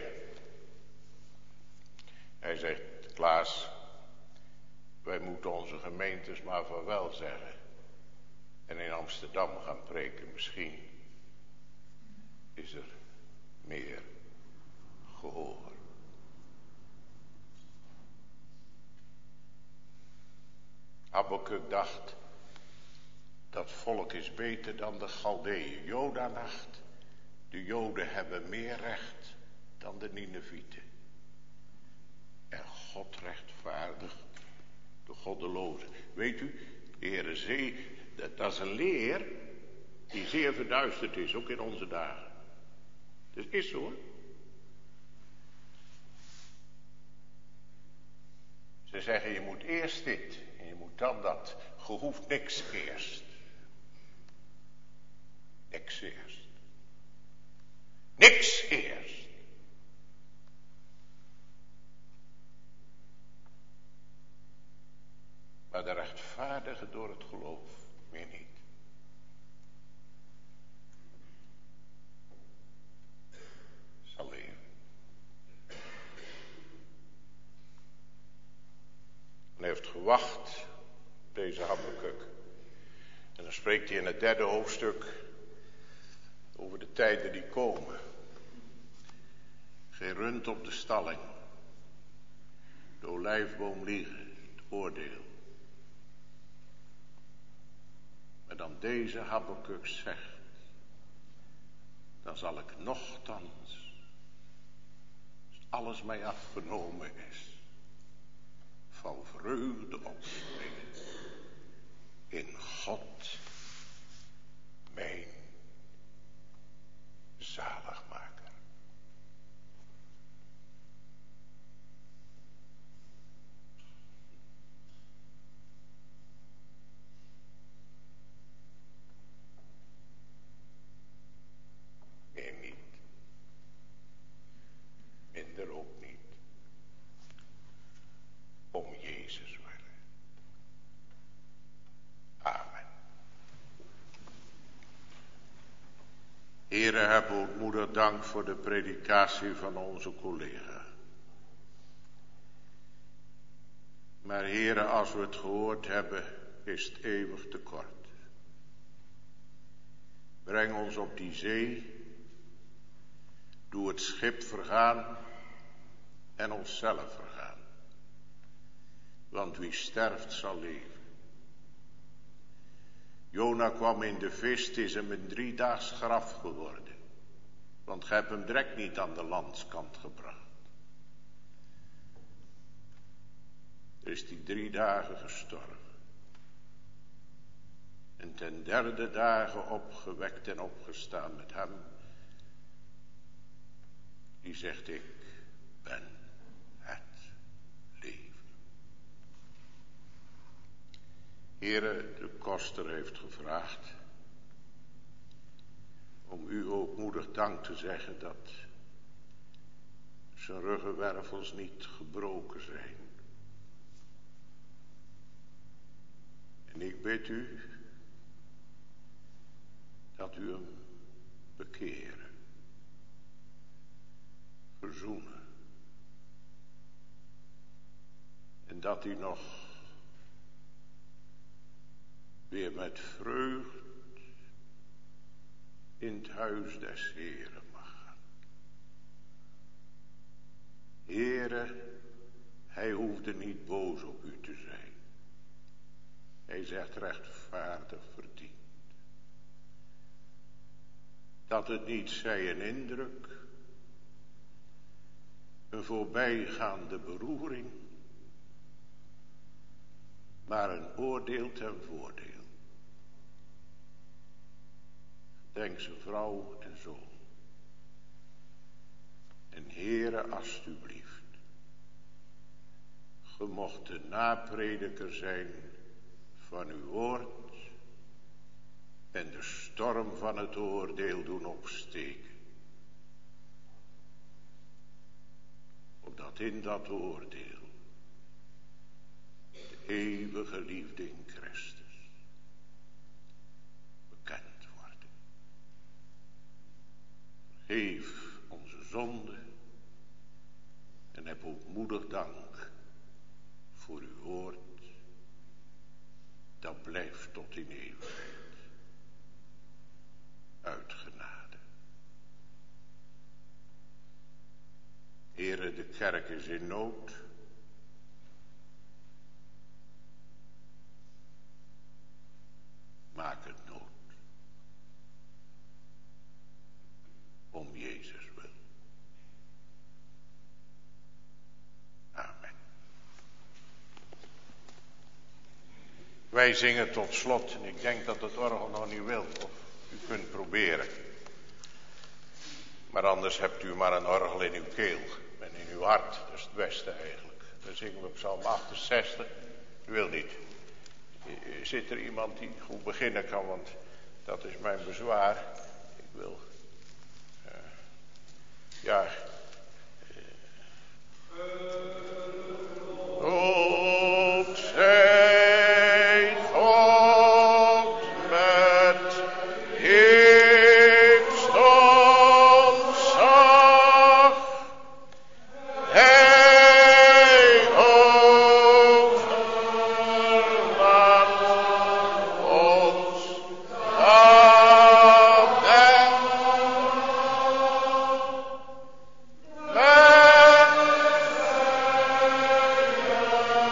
Hij zegt, Klaas, wij moeten onze gemeentes maar vaarwel zeggen. En in Amsterdam gaan preken. Misschien is er meer gehoor. Habakuk dacht, dat volk is beter dan de Galdeeën. Joda dacht, de Joden hebben meer recht dan de Ninevieten. En God rechtvaardigt de goddelozen. Weet u, de Heere Zee, dat, dat is een leer die zeer verduisterd is, ook in onze dagen. Dus is zo hoor. Ze zeggen, je moet eerst dit en je moet dan dat. Je hoeft niks eerst. Niks eerst. Niks eerst. Maar de rechtvaardige door het geloof, meer niet. Zal leven. En hij heeft gewacht, deze Habakuk. En dan spreekt hij in het derde hoofdstuk over de tijden die komen. Geen rund op de stalling. De olijfboom liegen, het oordeel. Maar dan deze Habakuk zegt, dan zal ik nochtans, als alles mij afgenomen is, van vreugde opspringen in God, mijn zaligmaker. Heere, heb ootmoedig dank voor de predikatie van onze collega. Maar Heere, als we het gehoord hebben, is het eeuwig tekort. Breng ons op die zee, doe het schip vergaan en onszelf vergaan. Want wie sterft zal leven. Jona kwam in de vis, het is hem een driedaags graf geworden. Want gij hebt hem direct niet aan de landskant gebracht. Er is die drie dagen gestorven. En ten derde dagen opgewekt en opgestaan met hem. Die zegt, ik ben het leven. Heere, de koster heeft gevraagd om u ootmoedig dank te zeggen dat zijn ruggenwervels niet gebroken zijn. En ik bid u dat u hem bekeren, verzoenen. En dat hij nog weer met vreugd in het huis des Heeren mag gaan. Heere, hij hoefde niet boos op u te zijn. Hij zegt rechtvaardig verdiend. Dat het niet zij een indruk, een voorbijgaande beroering, maar een oordeel ten voordeel. Denk zijn vrouw en zoon. En Heere, alstublieft, ge mocht de naprediker zijn van uw woord en de storm van het oordeel doen opsteken. Opdat in dat oordeel de eeuwige liefde in Christus bekend wordt. Vergeef onze zonde en heb ootmoedig dank voor uw woord. Dat blijft tot in eeuwigheid. Uit genade. Heere, de kerk is in nood. Maak het nood. Om Jezus wil. Amen. Wij zingen tot slot, en ik denk dat het orgel nog niet wil, of u kunt proberen. Maar anders hebt u maar een orgel in uw keel en in uw hart, dat is het beste eigenlijk. Dan zingen we psalm achtenzestig, u wil niet. Zit er iemand die goed beginnen kan, want dat is mijn bezwaar. Ik wil, uh, ja... God zij God met ik stond zag, hij overlaat ons amen. Men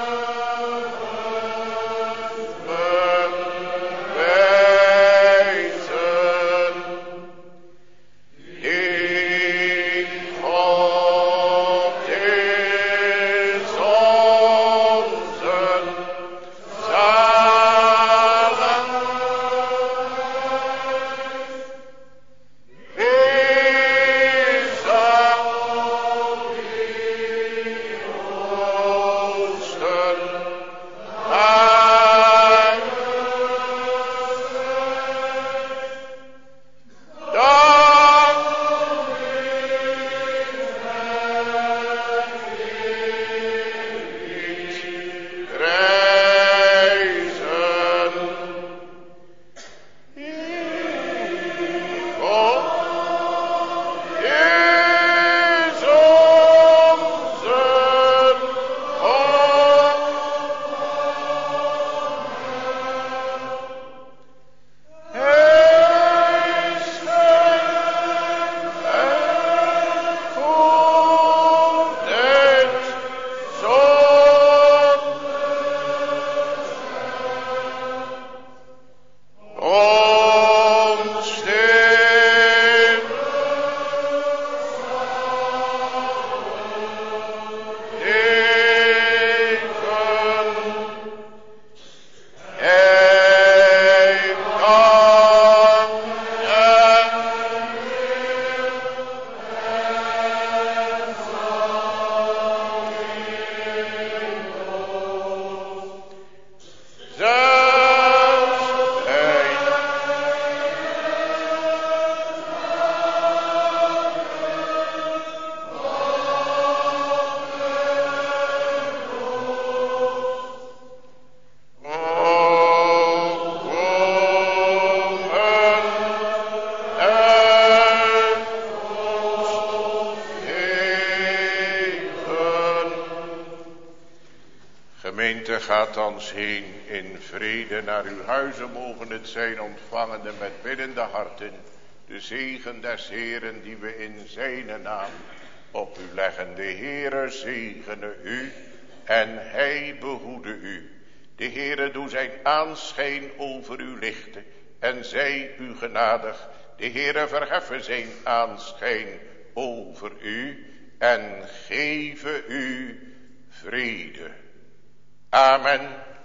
gaat thans heen in vrede naar uw huizen, mogen het zijn ontvangende met biddende harten. De zegen des Heeren die we in zijn naam op u leggen. De Heere zegene u en hij behoede u. De Heere doe zijn aanschijn over u lichten en zij u genadig. De Heere verheffen zijn aanschijn over u en geven u vrede. Amen.